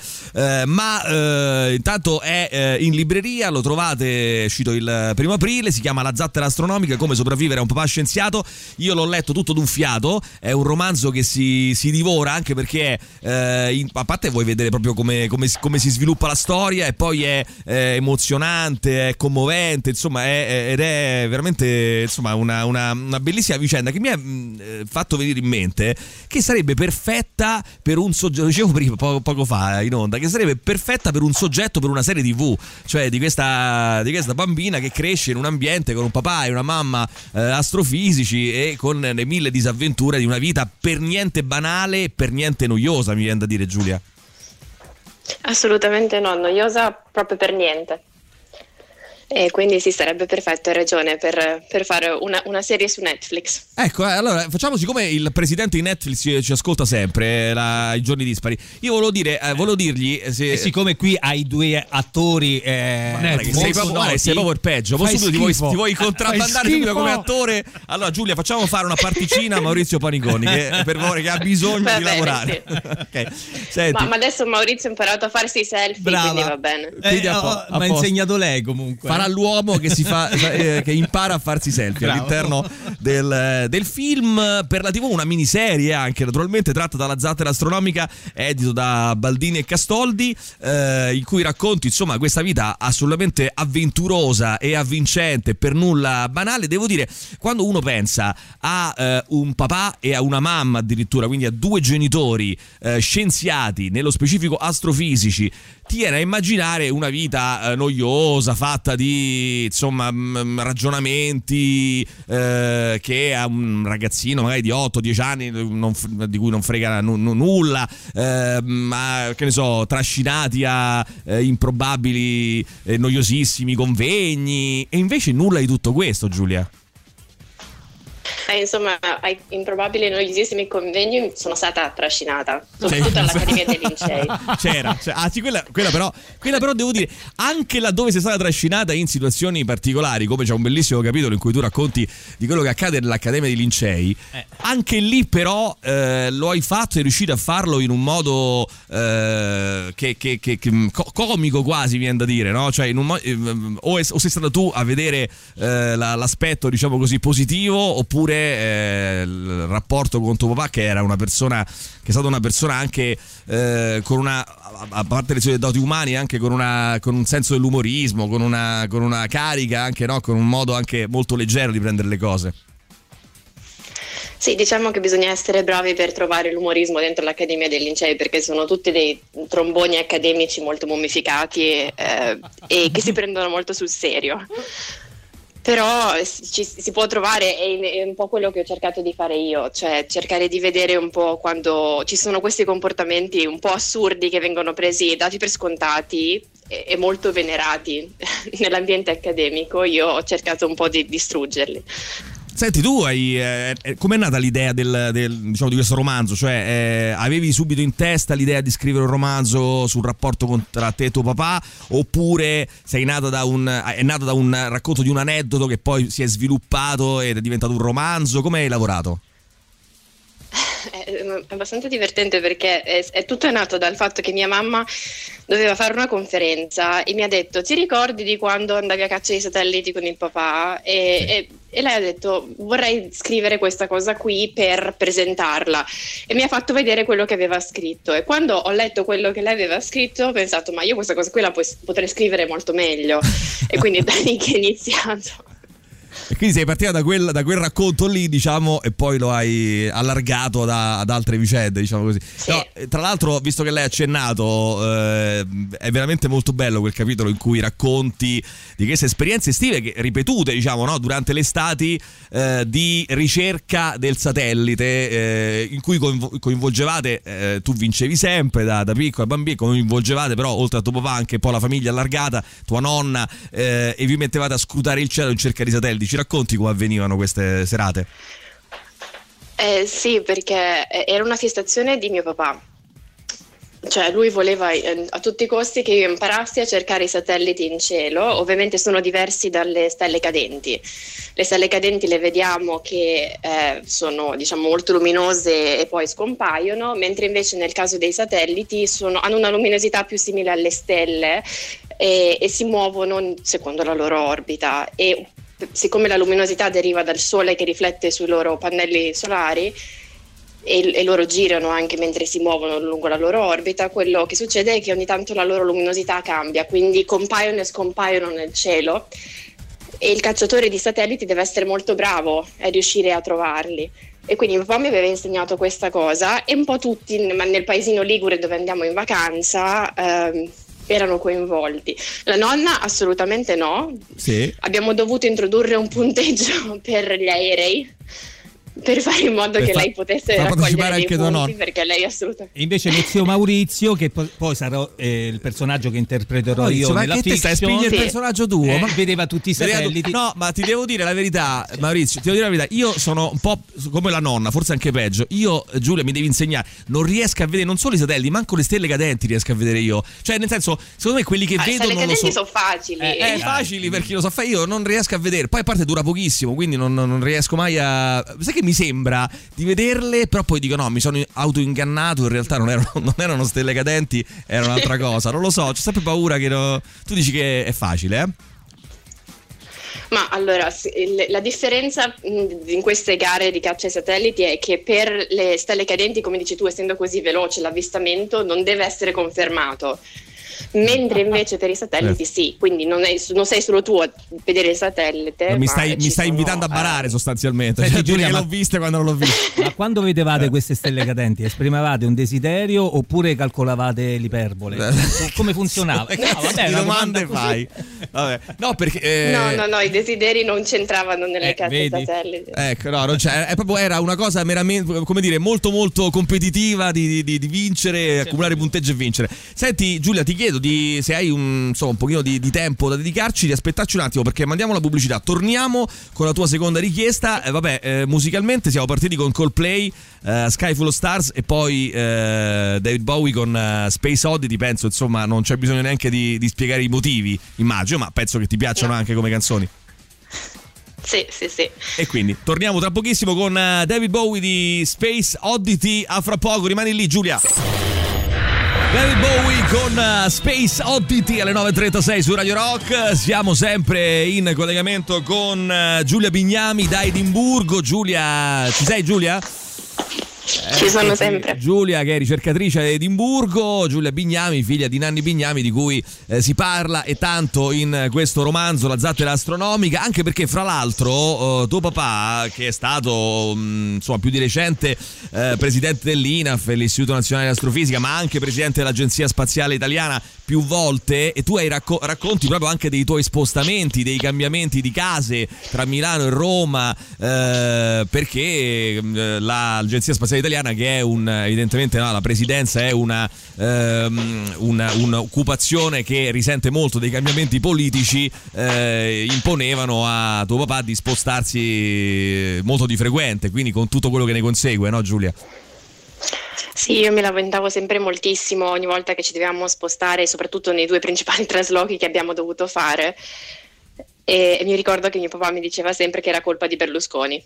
ma intanto è in libreria, lo trovate, è uscito il 1 aprile, si chiama La zattera astronomica, come sopravvivere a un papà scienziato. Io l'ho letto tutto d'un fiato, è un romanzo che si divora, anche perché a parte vuoi vedere proprio come si sviluppa la storia, e poi è emozionante, è commovente, insomma ed è veramente insomma una bellissima vicenda che mi ha fatto venire in mente che sarebbe perfetta per un soggetto, dicevo prima poco fa in onda, che sarebbe perfetta per un soggetto per una serie TV, cioè di questa bambina che cresce in un ambiente con un papà e una mamma astrofisici e con le mille disavventure di una vita per niente banale e per niente noiosa, mi viene da dire, Giulia. Assolutamente no, noiosa proprio per niente. E quindi sì, sarebbe perfetto, hai ragione, per fare una serie su Netflix. Ecco, allora facciamo, siccome il presidente di Netflix ci ascolta sempre i giorni dispari, io volevo dirgli siccome qui hai due attori sei proprio il peggio, poi subito ti vuoi contrabbandare subito come attore. Allora Giulia, facciamo fare una particina a Maurizio Paniconi che per favore, che ha bisogno di lavorare. Sì. Okay. Senti. Ma adesso Maurizio ha imparato a farsi i selfie. Brava. Quindi va bene. Mi ha insegnato lei comunque. Farà l'uomo che che impara a farsi selfie. Bravo. All'interno del film per la TV, una miniserie anche naturalmente tratta dalla zattera astronomica, edito da Baldini e Castoldi, in cui racconti insomma questa vita assolutamente avventurosa e avvincente, per nulla banale. Devo dire, quando uno pensa a un papà e a una mamma addirittura, quindi a due genitori scienziati, nello specifico astrofisici, ti viene a immaginare una vita noiosa, fatta di insomma ragionamenti che a un ragazzino magari di 8-10 anni di cui non frega nulla, ma che ne so, trascinati a improbabili noiosissimi convegni, e invece nulla di tutto questo, Giulia. Insomma, ai improbabili noiosissimi convegni sono stata trascinata, soprattutto all'Accademia dei Lincei. Sì, quella però devo dire, anche laddove sei stata trascinata in situazioni particolari, come c'è un bellissimo capitolo in cui tu racconti di quello che accade nell'Accademia dei Lincei, anche lì però lo hai fatto, sei riuscito a farlo in un modo comico quasi, viene da dire, no? Cioè o sei stata tu a vedere l'aspetto, diciamo così, positivo, oppure il rapporto con tuo papà, che era una persona, che è stata una persona anche con una, a parte le sue doti umane, anche con un senso dell'umorismo, con una carica anche, no? Con un modo anche molto leggero di prendere le cose. Sì, diciamo che bisogna essere bravi per trovare l'umorismo dentro l'Accademia dei Lincei, perché sono tutti dei tromboni accademici molto mummificati e che si prendono molto sul serio. però si può trovare, è un po' quello che ho cercato di fare io, cioè cercare di vedere un po' quando ci sono questi comportamenti un po' assurdi che vengono presi, dati per scontati e molto venerati nell'ambiente accademico. Io ho cercato un po' di distruggerli. Senti, tu com'è nata l'idea diciamo, di questo romanzo? Cioè, avevi subito in testa l'idea di scrivere un romanzo sul rapporto tra te e tuo papà, oppure è nato da un racconto di un aneddoto che poi si è sviluppato ed è diventato un romanzo? Come hai lavorato? È abbastanza divertente perché è tutto nato dal fatto che mia mamma doveva fare una conferenza e mi ha detto: ti ricordi di quando andavi a caccia di satelliti con il papà? E lei ha detto: vorrei scrivere questa cosa qui per presentarla, e mi ha fatto vedere quello che aveva scritto, e quando ho letto quello che lei aveva scritto ho pensato: ma io questa cosa qui la potrei scrivere molto meglio. E quindi da lì che è iniziato. E quindi sei partita da quel racconto lì, diciamo, e poi lo hai allargato ad altre vicende, diciamo così. Sì. No, tra l'altro, visto che lei ha accennato, è veramente molto bello quel capitolo in cui racconti di queste esperienze estive che ripetute, diciamo, no, durante le estati di ricerca del satellite, in cui coinvolgevate, tu vincevi sempre da piccola bambina, coinvolgevate però oltre a tuo papà anche un po' la famiglia allargata, tua nonna, e vi mettevate a scrutare il cielo in cerca di satelliti. Ci racconti come avvenivano queste serate? Sì, perché era una fissazione di mio papà. Cioè lui voleva a tutti i costi che io imparassi a cercare i satelliti in cielo. Ovviamente sono diversi dalle stelle cadenti. Le stelle cadenti le vediamo che sono, diciamo, molto luminose e poi scompaiono, mentre invece nel caso dei satelliti hanno una luminosità più simile alle stelle e si muovono secondo la loro orbita. E siccome la luminosità deriva dal sole che riflette sui loro pannelli solari e loro girano anche mentre si muovono lungo la loro orbita, quello che succede è che ogni tanto la loro luminosità cambia, quindi compaiono e scompaiono nel cielo, e il cacciatore di satelliti deve essere molto bravo a riuscire a trovarli. E quindi mio papà mi aveva insegnato questa cosa, e un po' tutti nel paesino ligure dove andiamo in vacanza erano coinvolti. La nonna assolutamente no. Sì. Abbiamo dovuto introdurre un punteggio per gli aerei per fare in modo che lei potesse raccogliere dei punti, perché lei assolutamente. Invece lo zio Maurizio, che poi sarà il personaggio che interpreterò io nella fiction, stai spingendo il personaggio tuo, ma vedeva tutti i satelliti. No, ma ti devo dire la verità, Maurizio, io sono un po' come la nonna, forse anche peggio. Io, Giulia, mi devi insegnare, non riesco a vedere non solo i satelliti, manco le stelle cadenti riesco a vedere io. Cioè, nel senso, secondo me quelli che vedo non lo so. Sono facili. Facili per chi lo sa fare, io non riesco a vedere. Poi a parte dura pochissimo, quindi non riesco mai a. Sai che mi sembra di vederle, però poi dico no, mi sono autoingannato, in realtà non erano stelle cadenti, era un'altra cosa, non lo so, c'ho sempre paura che tu dici che è facile, Ma allora, la differenza in queste gare di caccia ai satelliti è che per le stelle cadenti, come dici tu, essendo così veloce l'avvistamento non deve essere confermato. Mentre invece per i satelliti sì, quindi non sei solo tu a vedere il satellite. Mi stai invitando a barare sostanzialmente. Cioè, Giulia, l'ho vista quando non l'ho vista. Ma quando vedevate queste stelle cadenti, esprimevate un desiderio oppure calcolavate l'iperbole? Come funzionava? Vabbè, domande fai? Vabbè. No, perché no, i desideri non c'entravano nelle cacce ai satelliti. Ecco, no, non c'è, era una cosa meramente, come dire, molto molto competitiva di vincere, accumulare punteggio e vincere. Senti Giulia, ti chiedo se hai un pochino di tempo da dedicarci, di aspettarci un attimo perché mandiamo la pubblicità, torniamo con la tua seconda richiesta. Musicalmente siamo partiti con Coldplay, Sky Full of Stars, e poi David Bowie con Space Oddity. Penso insomma non c'è bisogno neanche di spiegare i motivi, immagino, ma penso che ti piacciono anche come canzoni. Sì. E quindi torniamo tra pochissimo con David Bowie di Space Oddity. A fra poco, rimani lì Giulia. David Bowie con Space Oddity alle 9.36 su Radio Rock. Siamo sempre in collegamento con Giulia Bignami da Edimburgo. Giulia, ci sei Giulia? Ci sono sempre. Giulia, che è ricercatrice a Edimburgo, Giulia Bignami, figlia di Nanni Bignami, di cui si parla e tanto in questo romanzo La zattera astronomica, anche perché fra l'altro tuo papà, che è stato più di recente presidente dell'INAF, l'Istituto Nazionale di Astrofisica, ma anche presidente dell'Agenzia Spaziale Italiana più volte e tu hai racconti proprio anche dei tuoi spostamenti, dei cambiamenti di case tra Milano e Roma, perché l'Agenzia Spaziale Italiana, che è evidentemente la presidenza, è un'occupazione che risente molto dei cambiamenti politici, imponevano a tuo papà di spostarsi molto di frequente, quindi con tutto quello che ne consegue, no Giulia? Sì, io mi lamentavo sempre moltissimo ogni volta che ci dovevamo spostare, soprattutto nei 2 principali traslochi che abbiamo dovuto fare. E mi ricordo che mio papà mi diceva sempre che era colpa di Berlusconi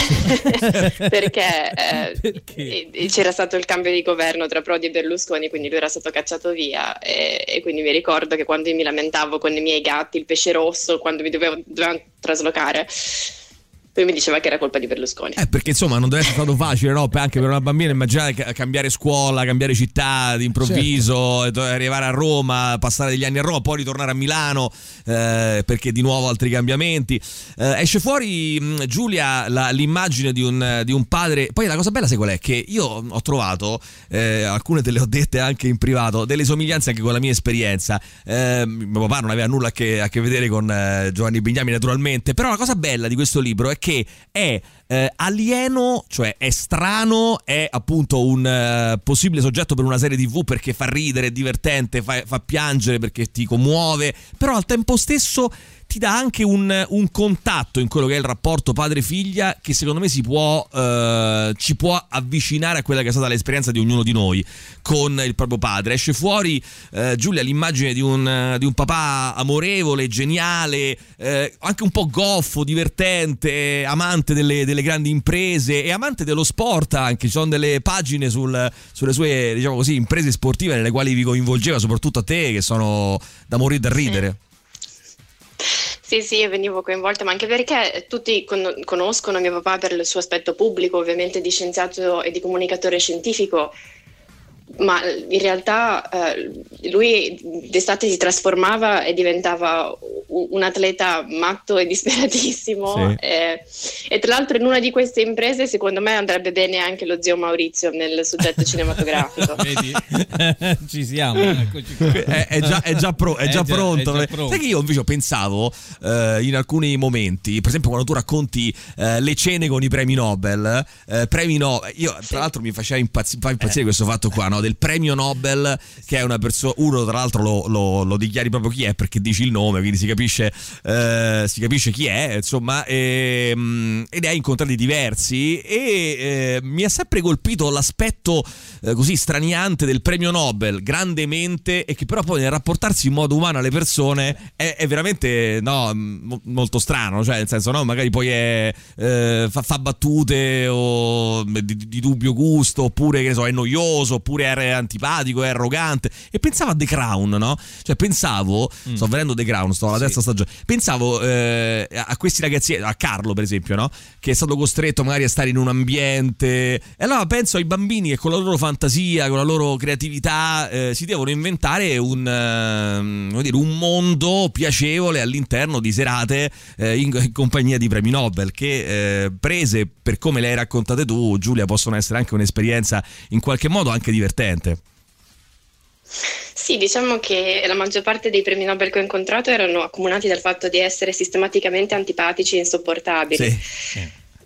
perché c'era stato il cambio di governo tra Prodi e Berlusconi, quindi lui era stato cacciato via e quindi mi ricordo che quando io mi lamentavo con i miei gatti, il pesce rosso, quando dovevamo traslocare, poi mi diceva che era colpa di Berlusconi. Perché insomma non deve essere stato facile, no? Anche per una bambina immaginare cambiare scuola, cambiare città d'improvviso, certo. Arrivare a Roma, passare degli anni a Roma, poi ritornare a Milano, perché di nuovo altri cambiamenti. Esce fuori, Giulia, l'immagine di un padre. Poi la cosa bella sai qual è? Che io ho trovato, alcune te le ho dette anche in privato, delle somiglianze anche con la mia esperienza. Mio papà non aveva nulla a che vedere con Giovanni Bignami, naturalmente, però la cosa bella di questo libro è che è alieno, cioè è strano, è appunto un possibile soggetto per una serie TV perché fa ridere, è divertente, fa piangere perché ti commuove, però al tempo stesso ti dà anche un contatto in quello che è il rapporto padre-figlia, che secondo me ci può avvicinare a quella che è stata l'esperienza di ognuno di noi con il proprio padre. Esce fuori, Giulia, l'immagine di un papà amorevole, geniale, anche un po' goffo, divertente, amante delle grandi imprese e amante dello sport anche. Ci sono delle pagine sulle sue, diciamo così, imprese sportive nelle quali vi coinvolgeva, soprattutto a te, che sono da morire da ridere. Sì, io venivo coinvolta, ma anche perché tutti conoscono mio papà per il suo aspetto pubblico, ovviamente di scienziato e di comunicatore scientifico, ma in realtà lui d'estate si trasformava e diventava un atleta matto e disperatissimo, sì. E tra l'altro in una di queste imprese secondo me andrebbe bene anche lo zio Maurizio nel soggetto cinematografico. Vedi? Ci siamo, eccoci qua. È già pronto. Sai che io invece pensavo in alcuni momenti, per esempio quando tu racconti le cene con i premi Nobel, io tra l'altro mi faceva impazzire questo fatto qua, no? Del premio Nobel, che è una persona, uno tra l'altro lo dichiari proprio chi è perché dici il nome, quindi si capisce chi è, insomma, ed ne ha incontrati diversi e mi ha sempre colpito l'aspetto così straniante del premio Nobel, grande mente, e che però poi nel rapportarsi in modo umano alle persone è veramente molto strano, cioè nel senso, no, magari poi fa battute o di dubbio gusto, oppure che ne so, è noioso, oppure è antipatico, è arrogante. E pensavo a The Crown, no? Cioè pensavo, sto vedendo The Crown, sto alla terza stagione, pensavo a questi ragazzi, a Carlo per esempio, no? Che è stato costretto magari a stare in un ambiente, e allora penso ai bambini che con la loro fantasia, con la loro creatività si devono inventare un mondo piacevole all'interno di serate in compagnia di premi Nobel, che prese per come le hai raccontate tu, Giulia, possono essere anche un'esperienza in qualche modo anche divertente. Sì, diciamo che la maggior parte dei premi Nobel che ho incontrato erano accomunati dal fatto di essere sistematicamente antipatici e insopportabili. Sì.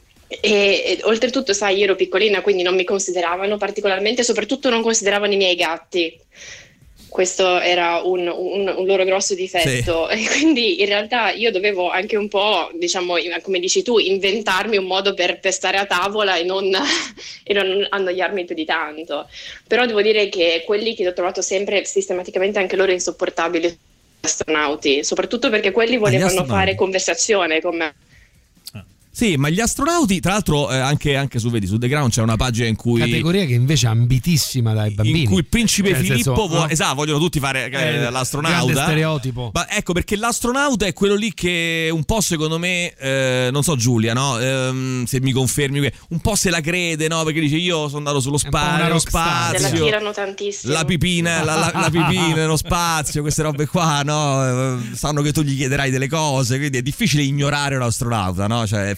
E oltretutto, sai, io ero piccolina, quindi non mi consideravano particolarmente, soprattutto non consideravano i miei gatti. Questo era un loro grosso difetto, sì. E quindi in realtà io dovevo anche un po', diciamo, come dici tu, inventarmi un modo per stare a tavola e non annoiarmi più di tanto. Però devo dire che quelli che ho trovato sempre sistematicamente anche loro insopportabili, astronauti, soprattutto perché quelli volevano fare conversazione con me. Sì, ma gli astronauti, tra l'altro, anche su The Crown c'è una pagina in cui, categoria che invece è ambitissima dai bambini, in cui il principe Filippo vogliono tutti fare l'astronauta, grande stereotipo. Ma ecco, perché l'astronauta è quello lì che un po', secondo me, non so Giulia, no? Se mi confermi, un po' se la crede, no? Perché dice io sono andato sullo spazio, se la tirano tantissimo, la pipina nello spazio, queste robe qua, no? Sanno che tu gli chiederai delle cose, quindi è difficile ignorare un astronauta, no? Cioè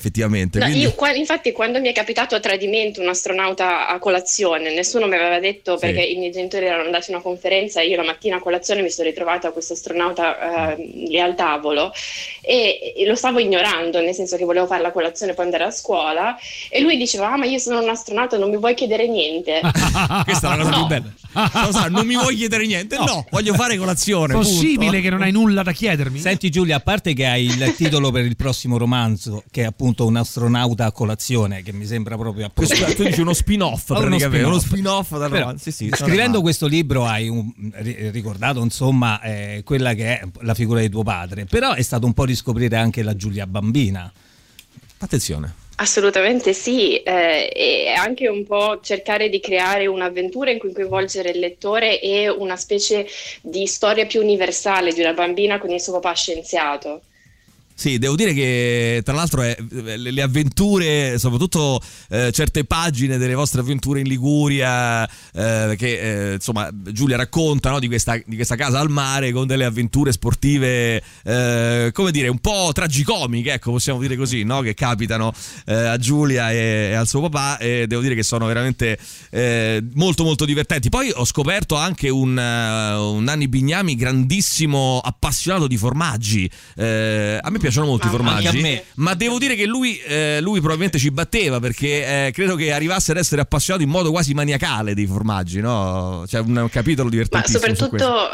effettivamente. No, quindi... infatti quando mi è capitato a tradimento un astronauta a colazione, nessuno mi aveva detto, perché i miei genitori erano andati a una conferenza e io la mattina a colazione mi sono ritrovata a questo astronauta lì al tavolo e lo stavo ignorando, nel senso che volevo fare la colazione e poi andare a scuola, e lui diceva: ma io sono un astronauta, non mi vuoi chiedere niente? Questa è la cosa più bella. Non mi vuoi chiedere niente? No, voglio fare colazione. Possibile che non hai nulla da chiedermi? Senti Giulia, a parte che hai il titolo per il prossimo romanzo, che è appunto Un astronauta a colazione, che mi sembra proprio apposta. Tu dici uno spin-off, praticamente. Uno spin-off dal romanzo. Sì, scrivendo questo libro hai ricordato insomma quella che è la figura di tuo padre, però è stato un po' riscoprire anche la Giulia bambina. Attenzione. Assolutamente sì, e anche un po' cercare di creare un'avventura in cui coinvolgere il lettore e una specie di storia più universale di una bambina con il suo papà scienziato. Sì, devo dire che tra l'altro le avventure, soprattutto certe pagine delle vostre avventure in Liguria, che insomma Giulia racconta, no, di questa casa al mare con delle avventure sportive, come dire, un po' tragicomiche, ecco, possiamo dire così, no? Che capitano a Giulia e al suo papà, e devo dire che sono veramente molto molto divertenti. Poi ho scoperto anche un Nanni Bignami grandissimo appassionato di formaggi. A me piacciono molto i formaggi, ma devo dire che lui probabilmente ci batteva, perché credo che arrivasse ad essere appassionato in modo quasi maniacale dei formaggi, no? C'è un capitolo divertentissimo. Ma soprattutto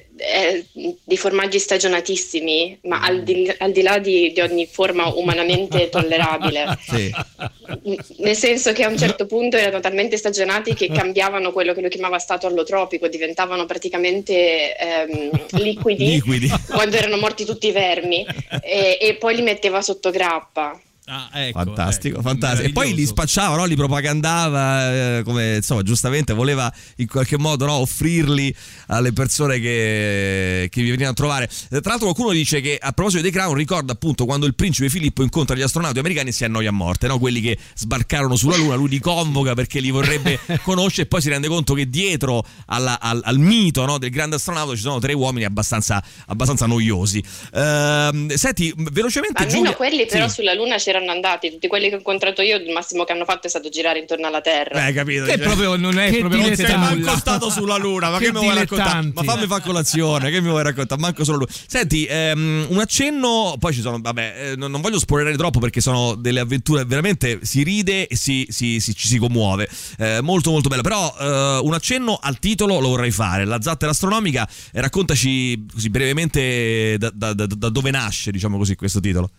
di formaggi stagionatissimi, ma al di là di ogni forma umanamente tollerabile. Sì. Nel senso che a un certo punto erano talmente stagionati che cambiavano quello che lui chiamava stato allotropico, diventavano praticamente liquidi quando erano morti tutti i vermi, e poi li metteva sotto grappa. Ecco, fantastico. E poi li spacciava, no? Li propagandava, come insomma giustamente voleva in qualche modo, no, offrirli alle persone che vi venivano a trovare. Tra l'altro qualcuno dice che, a proposito dei Crown, ricorda appunto quando il principe Filippo incontra gli astronauti americani e si annoia a morte, no? Quelli che sbarcarono sulla Luna, lui li convoca perché li vorrebbe conoscere, e poi si rende conto che dietro al mito, no, del grande astronauta ci sono 3 uomini abbastanza noiosi. Senti, velocemente almeno Giulia, quelli però sulla Luna c'erano andati, tutti quelli che ho incontrato io il massimo che hanno fatto è stato girare intorno alla Terra. Capito? Che proprio non è proprio non sei manco stato sulla Luna, ma che mi vuoi raccontare? Ma fammi fare colazione, che mi vuoi raccontare? Manco sulla Luna. Senti, un accenno, poi ci sono, non voglio spoilerare troppo perché sono delle avventure, veramente si ride e ci si commuove, molto molto bello, però un accenno al titolo lo vorrei fare, La zattera astronomica. Raccontaci così brevemente da dove nasce, diciamo così, questo titolo.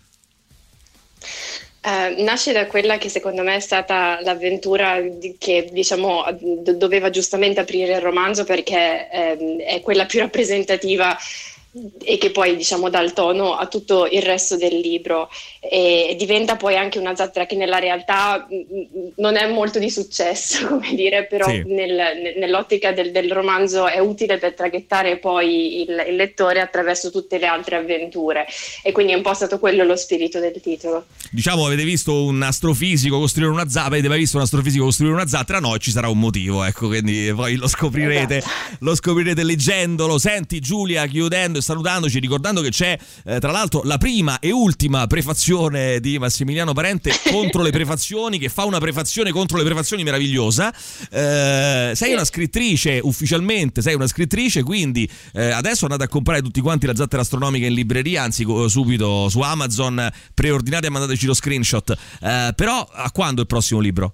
Nasce da quella che secondo me è stata l'avventura che diciamo doveva giustamente aprire il romanzo, perché è quella più rappresentativa e che poi diciamo dà il tono a tutto il resto del libro, e diventa poi anche una zattera che nella realtà non è molto di successo, come dire, però sì, nell'ottica del romanzo è utile per traghettare poi il lettore attraverso tutte le altre avventure, e quindi è un po' stato quello lo spirito del titolo. Diciamo, avete visto un astrofisico costruire una zattera, avete mai visto un astrofisico costruire una zattera? No, ci sarà un motivo, ecco, quindi poi lo scoprirete, esatto, lo scoprirete leggendolo. Senti Giulia, chiudendo e salutandoci, ricordando che c'è tra l'altro la prima e ultima prefazione di Massimiliano Parente contro le prefazioni, che fa una prefazione contro le prefazioni meravigliosa. Sei una scrittrice, ufficialmente sei una scrittrice, quindi adesso andate a comprare tutti quanti La zattera astronomica in libreria, anzi subito su Amazon, preordinate e mandateci lo screenshot. Però a quando il prossimo libro?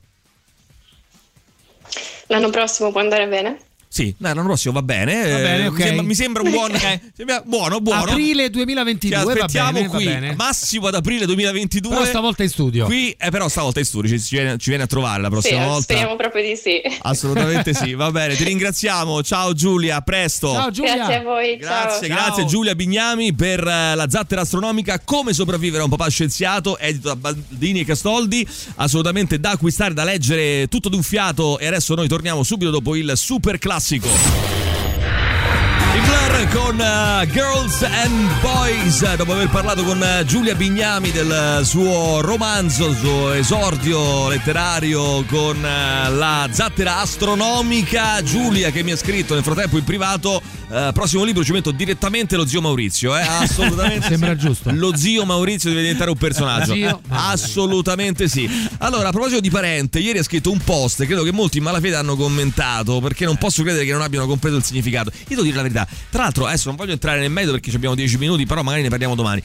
L'anno prossimo può andare bene? Sì, l'anno prossimo va bene, okay. mi sembra un buono. Aprile 2022, ci aspettiamo, va bene, qui, va bene. Massimo ad aprile 2022. Però stavolta in studio. Qui, però stavolta in studio, ci viene a trovare la prossima volta. Speriamo proprio di sì. Assolutamente sì, va bene, ti ringraziamo. Ciao Giulia, a presto. Ciao Giulia. Grazie a voi, Grazie Giulia Bignami per La zattera astronomica, come sopravvivere a un papà scienziato, edito da Baldini e Castoldi, assolutamente da acquistare, da leggere tutto d'un fiato. E adesso noi torniamo subito dopo il super classico. I Blur con Girls and Boys, dopo aver parlato con Giulia Bignami del suo romanzo, il suo esordio letterario con la zattera astronomica. Giulia che mi ha scritto nel frattempo in privato: prossimo libro ci metto direttamente lo zio Maurizio, assolutamente. Sembra giusto. Lo zio Maurizio deve diventare un personaggio. Assolutamente sì. Allora, a proposito di Parente, ieri ha scritto un post, credo che molti in malafede hanno commentato, perché non posso credere che non abbiano compreso il significato. Io devo dire la verità. Tra l'altro, adesso non voglio entrare nel merito perché abbiamo 10 minuti, però magari ne parliamo domani.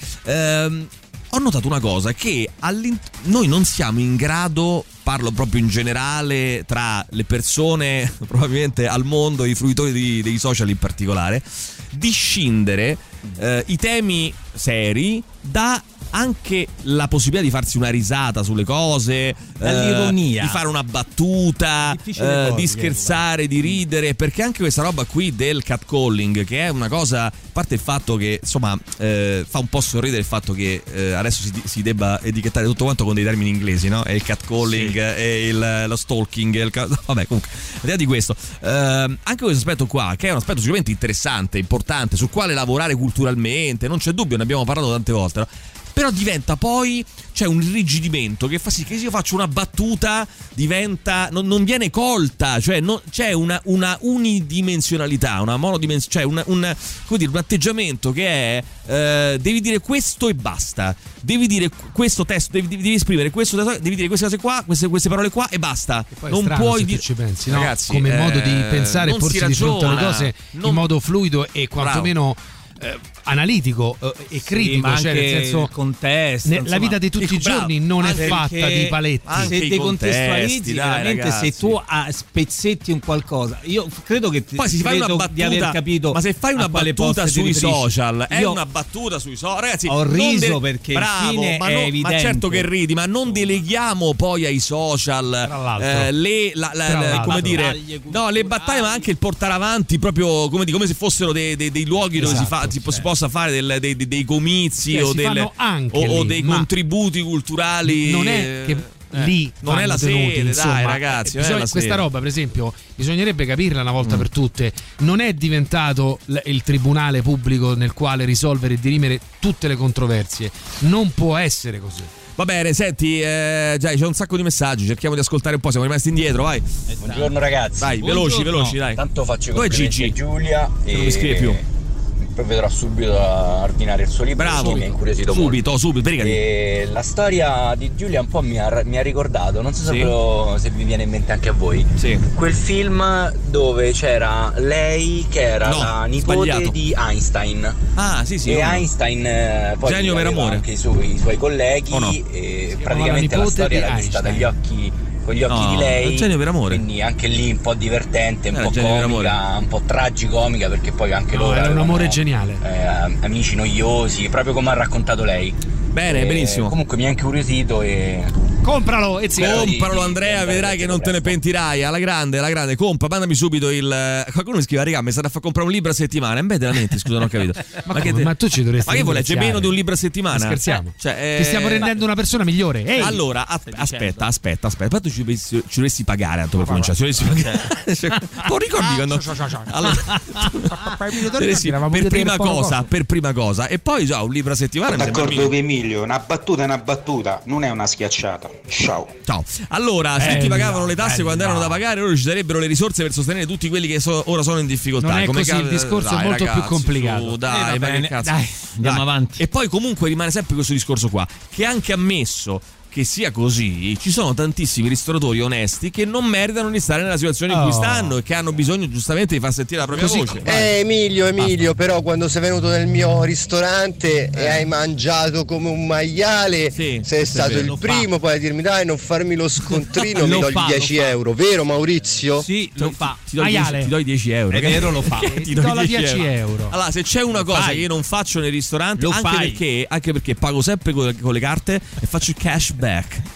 Ho notato una cosa, che noi non siamo in grado, parlo proprio in generale tra le persone probabilmente al mondo, i fruitori dei social in particolare, di scindere i temi seri da anche la possibilità di farsi una risata sulle cose, l'ironia, di fare una battuta, di scherzare, di ridere, perché anche questa roba qui del catcalling, che è una cosa, a parte il fatto che insomma fa un po' sorridere il fatto che adesso si debba etichettare tutto quanto con dei termini inglesi, no? E il catcalling, e lo stalking, vabbè, comunque al di là di questo, anche questo aspetto qua, che è un aspetto sicuramente interessante, importante, sul quale lavorare culturalmente, non c'è dubbio, ne abbiamo parlato tante volte, no? Però diventa poi, c'è un irrigidimento che fa sì che se io faccio una battuta diventa, non viene colta, cioè c'è una unidimensionalità, una monodimensionalità, cioè un atteggiamento che è devi dire questo e basta, devi dire questo testo, devi esprimere questo testo, devi dire queste cose qua, queste parole qua e basta. E non puoi dire, ci pensi, no? Ragazzi, come modo di pensare e porsi di fronte alle cose in modo fluido e quantomeno analitico e critico, cioè nel senso, contesto, la vita di tutti i giorni non è fatta di paletti. Se ti contestualizzi, veramente, se tu spezzetti un qualcosa, io credo che poi si fai una battuta, di aver capito. Ma se fai una battuta sui social, è una battuta sui social, ragazzi. Ho riso perché bravo, il fine è evidente. Ma certo che ridi, ma non deleghiamo poi ai social come dire, no, le battaglie, ma anche il portare avanti proprio come se fossero dei luoghi dove si possa fare dei comizi o dei contributi culturali. Non è che lì non è la sede, insomma, dai ragazzi, questa roba per esempio bisognerebbe capirla una volta per tutte. Non è diventato il tribunale pubblico nel quale risolvere e dirimere tutte le controversie. Non può essere così. Va bene, senti, già c'è un sacco di messaggi, cerchiamo di ascoltare un po', siamo rimasti indietro, vai. Buongiorno ragazzi. Vai, veloci, dai. Tanto faccio complimenti a Giulia e non mi scrive più. Provvederò subito a ordinare il suo libro. Bravo, mi ha incuriosito subito, e la storia di Giulia un po' mi ha ricordato, non so se vi viene in mente anche a voi, quel film dove c'era lei che era la nipote di Einstein. E Einstein poi genio per amore, anche i suoi colleghi, e praticamente la storia era vista dagli occhi, con gli occhi di lei, quindi anche lì un po' divertente, un po' comica, un po' tragicomica, perché poi anche loro era un amore geniale, amici noiosi, proprio come ha raccontato lei. Bene, benissimo. Comunque mi ha incuriosito e compralo Andrea, vedrai che non te ne pentirai. Alla grande, compra, mandami subito qualcuno mi scrive: raga, mi state a far comprare un libro a settimana. E beh, veramente, scusa, non ho capito. ma tu ci dovresti, ma che vuoi leggere meno di un libro a settimana? Scherziamo, ti stiamo rendendo una persona migliore. Allora, aspetta, tu ci dovresti pagare tanto per cominciare. Tu ricordi quando per prima cosa e poi già un libro a settimana. D'accordo che Emilio, una battuta è una battuta, non è una schiacciata. Ciao. Allora, se tutti pagavano le tasse quando erano da pagare, ora ci sarebbero le risorse per sostenere tutti quelli che ora sono in difficoltà. Non è così, il discorso è molto più complicato. Dai, andiamo avanti. E poi comunque rimane sempre questo discorso qua, che anche ammesso che sia così, ci sono tantissimi ristoratori onesti che non meritano di stare nella situazione in cui stanno e che hanno bisogno giustamente di far sentire la propria voce. Emilio, però quando sei venuto nel mio ristorante e hai mangiato come un maiale, sei stato il primo poi a dirmi dai, non farmi lo scontrino, mi do gli 10 euro, vero Maurizio? Sì, lo fa. Ti do i 10 euro. È vero, lo fa. Ti do 10 euro. Allora, se c'è una cosa che io non faccio nei ristoranti, anche perché pago sempre con le carte e faccio il cashback.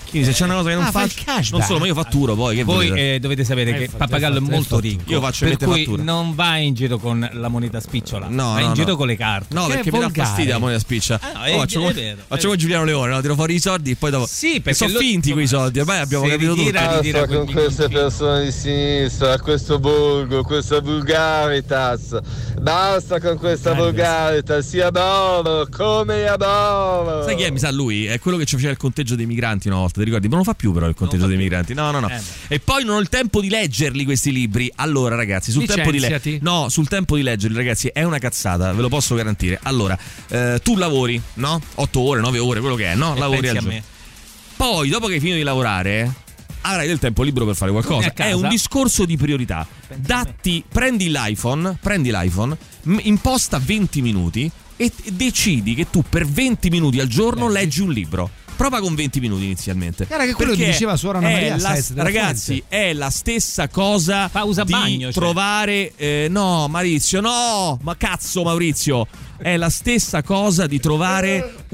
Quindi se c'è una cosa che non faccio, non solo, ma io fatturo poi. Che voi dovete sapere che Pappagallo è molto ricco. Io faccio per cui fattura. Non vai in giro con la moneta spicciola, vai in giro con le carte. No, perché mi dà fastidio la moneta spiccia. Faccio come Giuliano Leone, no? Tiro fuori i soldi e poi dopo. Sì, perché sono finti quei soldi, ormai abbiamo capito tutto. Basta con queste persone di sinistra, questo borgo, questa vulgaritas. Basta con questa volgarità, si adoro, come adoro. Sai chi è? Mi sa lui, è quello che ci faceva il conteggio dei migranti una volta, ti ricordi? Ma non lo fa più però il conteggio dei migranti. No. E poi non ho il tempo di leggerli questi libri. Allora ragazzi, sul tempo di leggerli ragazzi è una cazzata, ve lo posso garantire. Allora, tu lavori, no? 8 ore, 9 ore, quello che è, no? Lavori al giorno. Poi dopo che hai finito di lavorare avrai del tempo libero per fare qualcosa. È un discorso di priorità. Prendi l'iPhone, imposta 20 minuti e decidi che tu per 20 minuti al giorno leggi un libro. Prova con 20 minuti inizialmente. Era che quello che diceva Suora Anna Maria ragazzi, è la stessa cosa di bagno, trovare no Maurizio, no, ma cazzo Maurizio, è la stessa cosa di trovare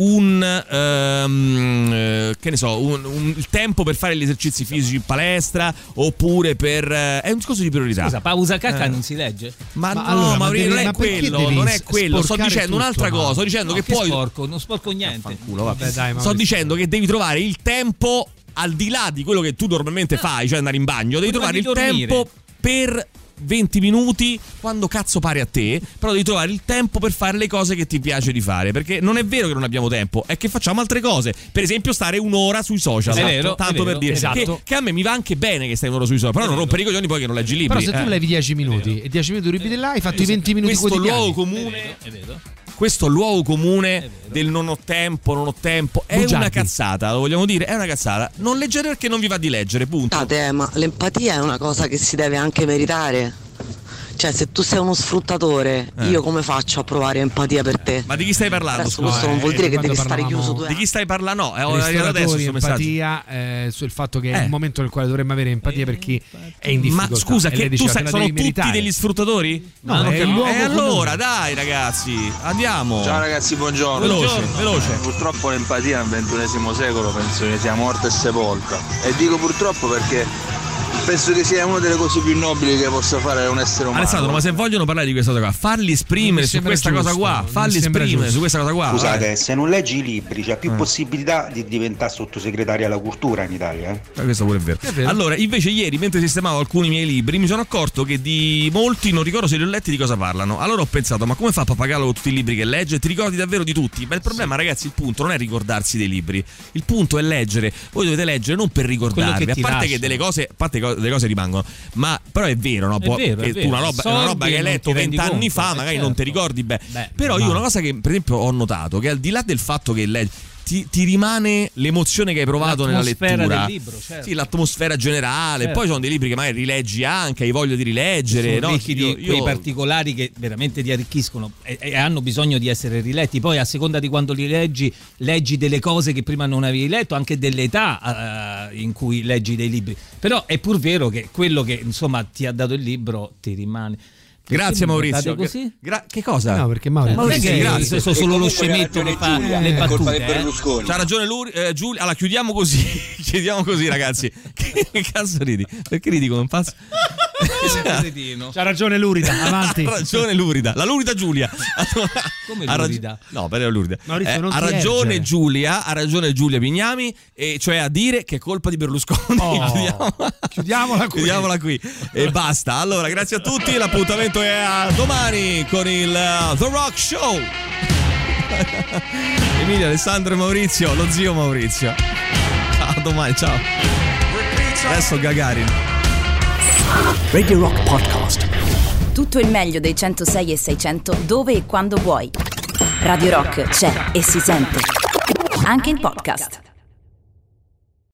il tempo per fare gli esercizi fisici in palestra, oppure è un discorso di priorità. Scusa, pausa cacca non si legge? Ma no, Maurizio, non è quello, sto dicendo un'altra cosa, sto dicendo che poi non sporco niente. Sto dicendo che devi trovare il tempo al di là di quello che tu normalmente fai, cioè andare in bagno, devi trovare il tempo per 20 minuti quando cazzo pare a te, però devi trovare il tempo per fare le cose che ti piace di fare, perché non è vero che non abbiamo tempo, è che facciamo altre cose, per esempio stare un'ora sui social, tanto per dire che a me mi va anche bene che stai un'ora sui social, però non rompere i coglioni poi che non leggi libri. Però se tu levi 10 minuti e 10 minuti ripeti là, hai fatto i 20 minuti quotidiani. Luogo comune questo luogo comune del non ho tempo è una cazzata, lo vogliamo dire, è una cazzata. Non leggere perché non vi va di leggere, punto. Ma l'empatia è una cosa che si deve anche meritare. Cioè, se tu sei uno sfruttatore, io come faccio a provare empatia per te? Ma di chi stai parlando? Questo non vuol dire che devi stare chiuso 2 anni. Di chi stai parlando? No, ho arrivato adesso questo empatia sul fatto che è il momento nel quale dovremmo avere empatia per chi è in difficoltà. Ma scusa, che tu sai, sono tutti degli sfruttatori? No, è il luogo allora, dai ragazzi, andiamo. Ciao ragazzi, buongiorno. Veloce. Purtroppo l'empatia nel XXI secolo penso che sia morta e sepolta. E dico purtroppo perché penso che sia una delle cose più nobili che possa fare un essere umano. Alessandro, ma se vogliono parlare di questa cosa qua, falli esprimere su questa cosa qua. Scusate, se non leggi i libri c'è più possibilità di diventare sottosegretaria alla cultura in Italia. Questo pure è vero. Allora, invece ieri, mentre sistemavo alcuni miei libri, mi sono accorto che di molti non ricordo se li ho letti di cosa parlano. Allora ho pensato, ma come fa Pappagallo con tutti i libri che legge? Ti ricordi davvero di tutti? Ma il problema, ragazzi, il punto non è ricordarsi dei libri. Il punto è leggere. Voi dovete leggere non per ricordarvi, a parte che delle cose rimangono, ma però è vero, no? È vero. Una roba che hai letto 20 anni fa, magari non ti ricordi però io una cosa che per esempio ho notato, che al di là del fatto che leggi ti rimane l'emozione che hai provato nella lettura del libro, certo. Sì, l'atmosfera generale, certo. Poi sono dei libri che magari rileggi anche, hai voglia di rileggere, sono ricchi di quei particolari che veramente ti arricchiscono e hanno bisogno di essere riletti. Poi a seconda di quando li leggi delle cose che prima non avevi letto, anche delle età in cui leggi dei libri. Però è pur vero che quello che insomma ti ha dato il libro ti rimane. Grazie Maurizio. Così? Che cosa? No, perché Maurizio grazie. Sono solo lo scemetto che fa le battute. C'ha ragione Giulia. Allora chiudiamo così ragazzi. Che cazzo ridi? Perché ridi come un pazzo? C'ha ragione Lurida, avanti. Ha ragione Lurida, la Lurida Giulia. Come Lurida? No, per Lurida. Maurizio, ha ragione Giulia Bignami, e cioè a dire che è colpa di Berlusconi. Chiudiamola qui e basta. Allora, grazie a tutti, l'appuntamento è a domani con il The Rock Show. Emilio, Alessandro e Maurizio, lo zio Maurizio. Ciao, domani, ciao. Adesso Gagarin. Radio Rock Podcast. Tutto il meglio dei 106 e 600 dove e quando vuoi. Radio Rock c'è e si sente. Anche in podcast.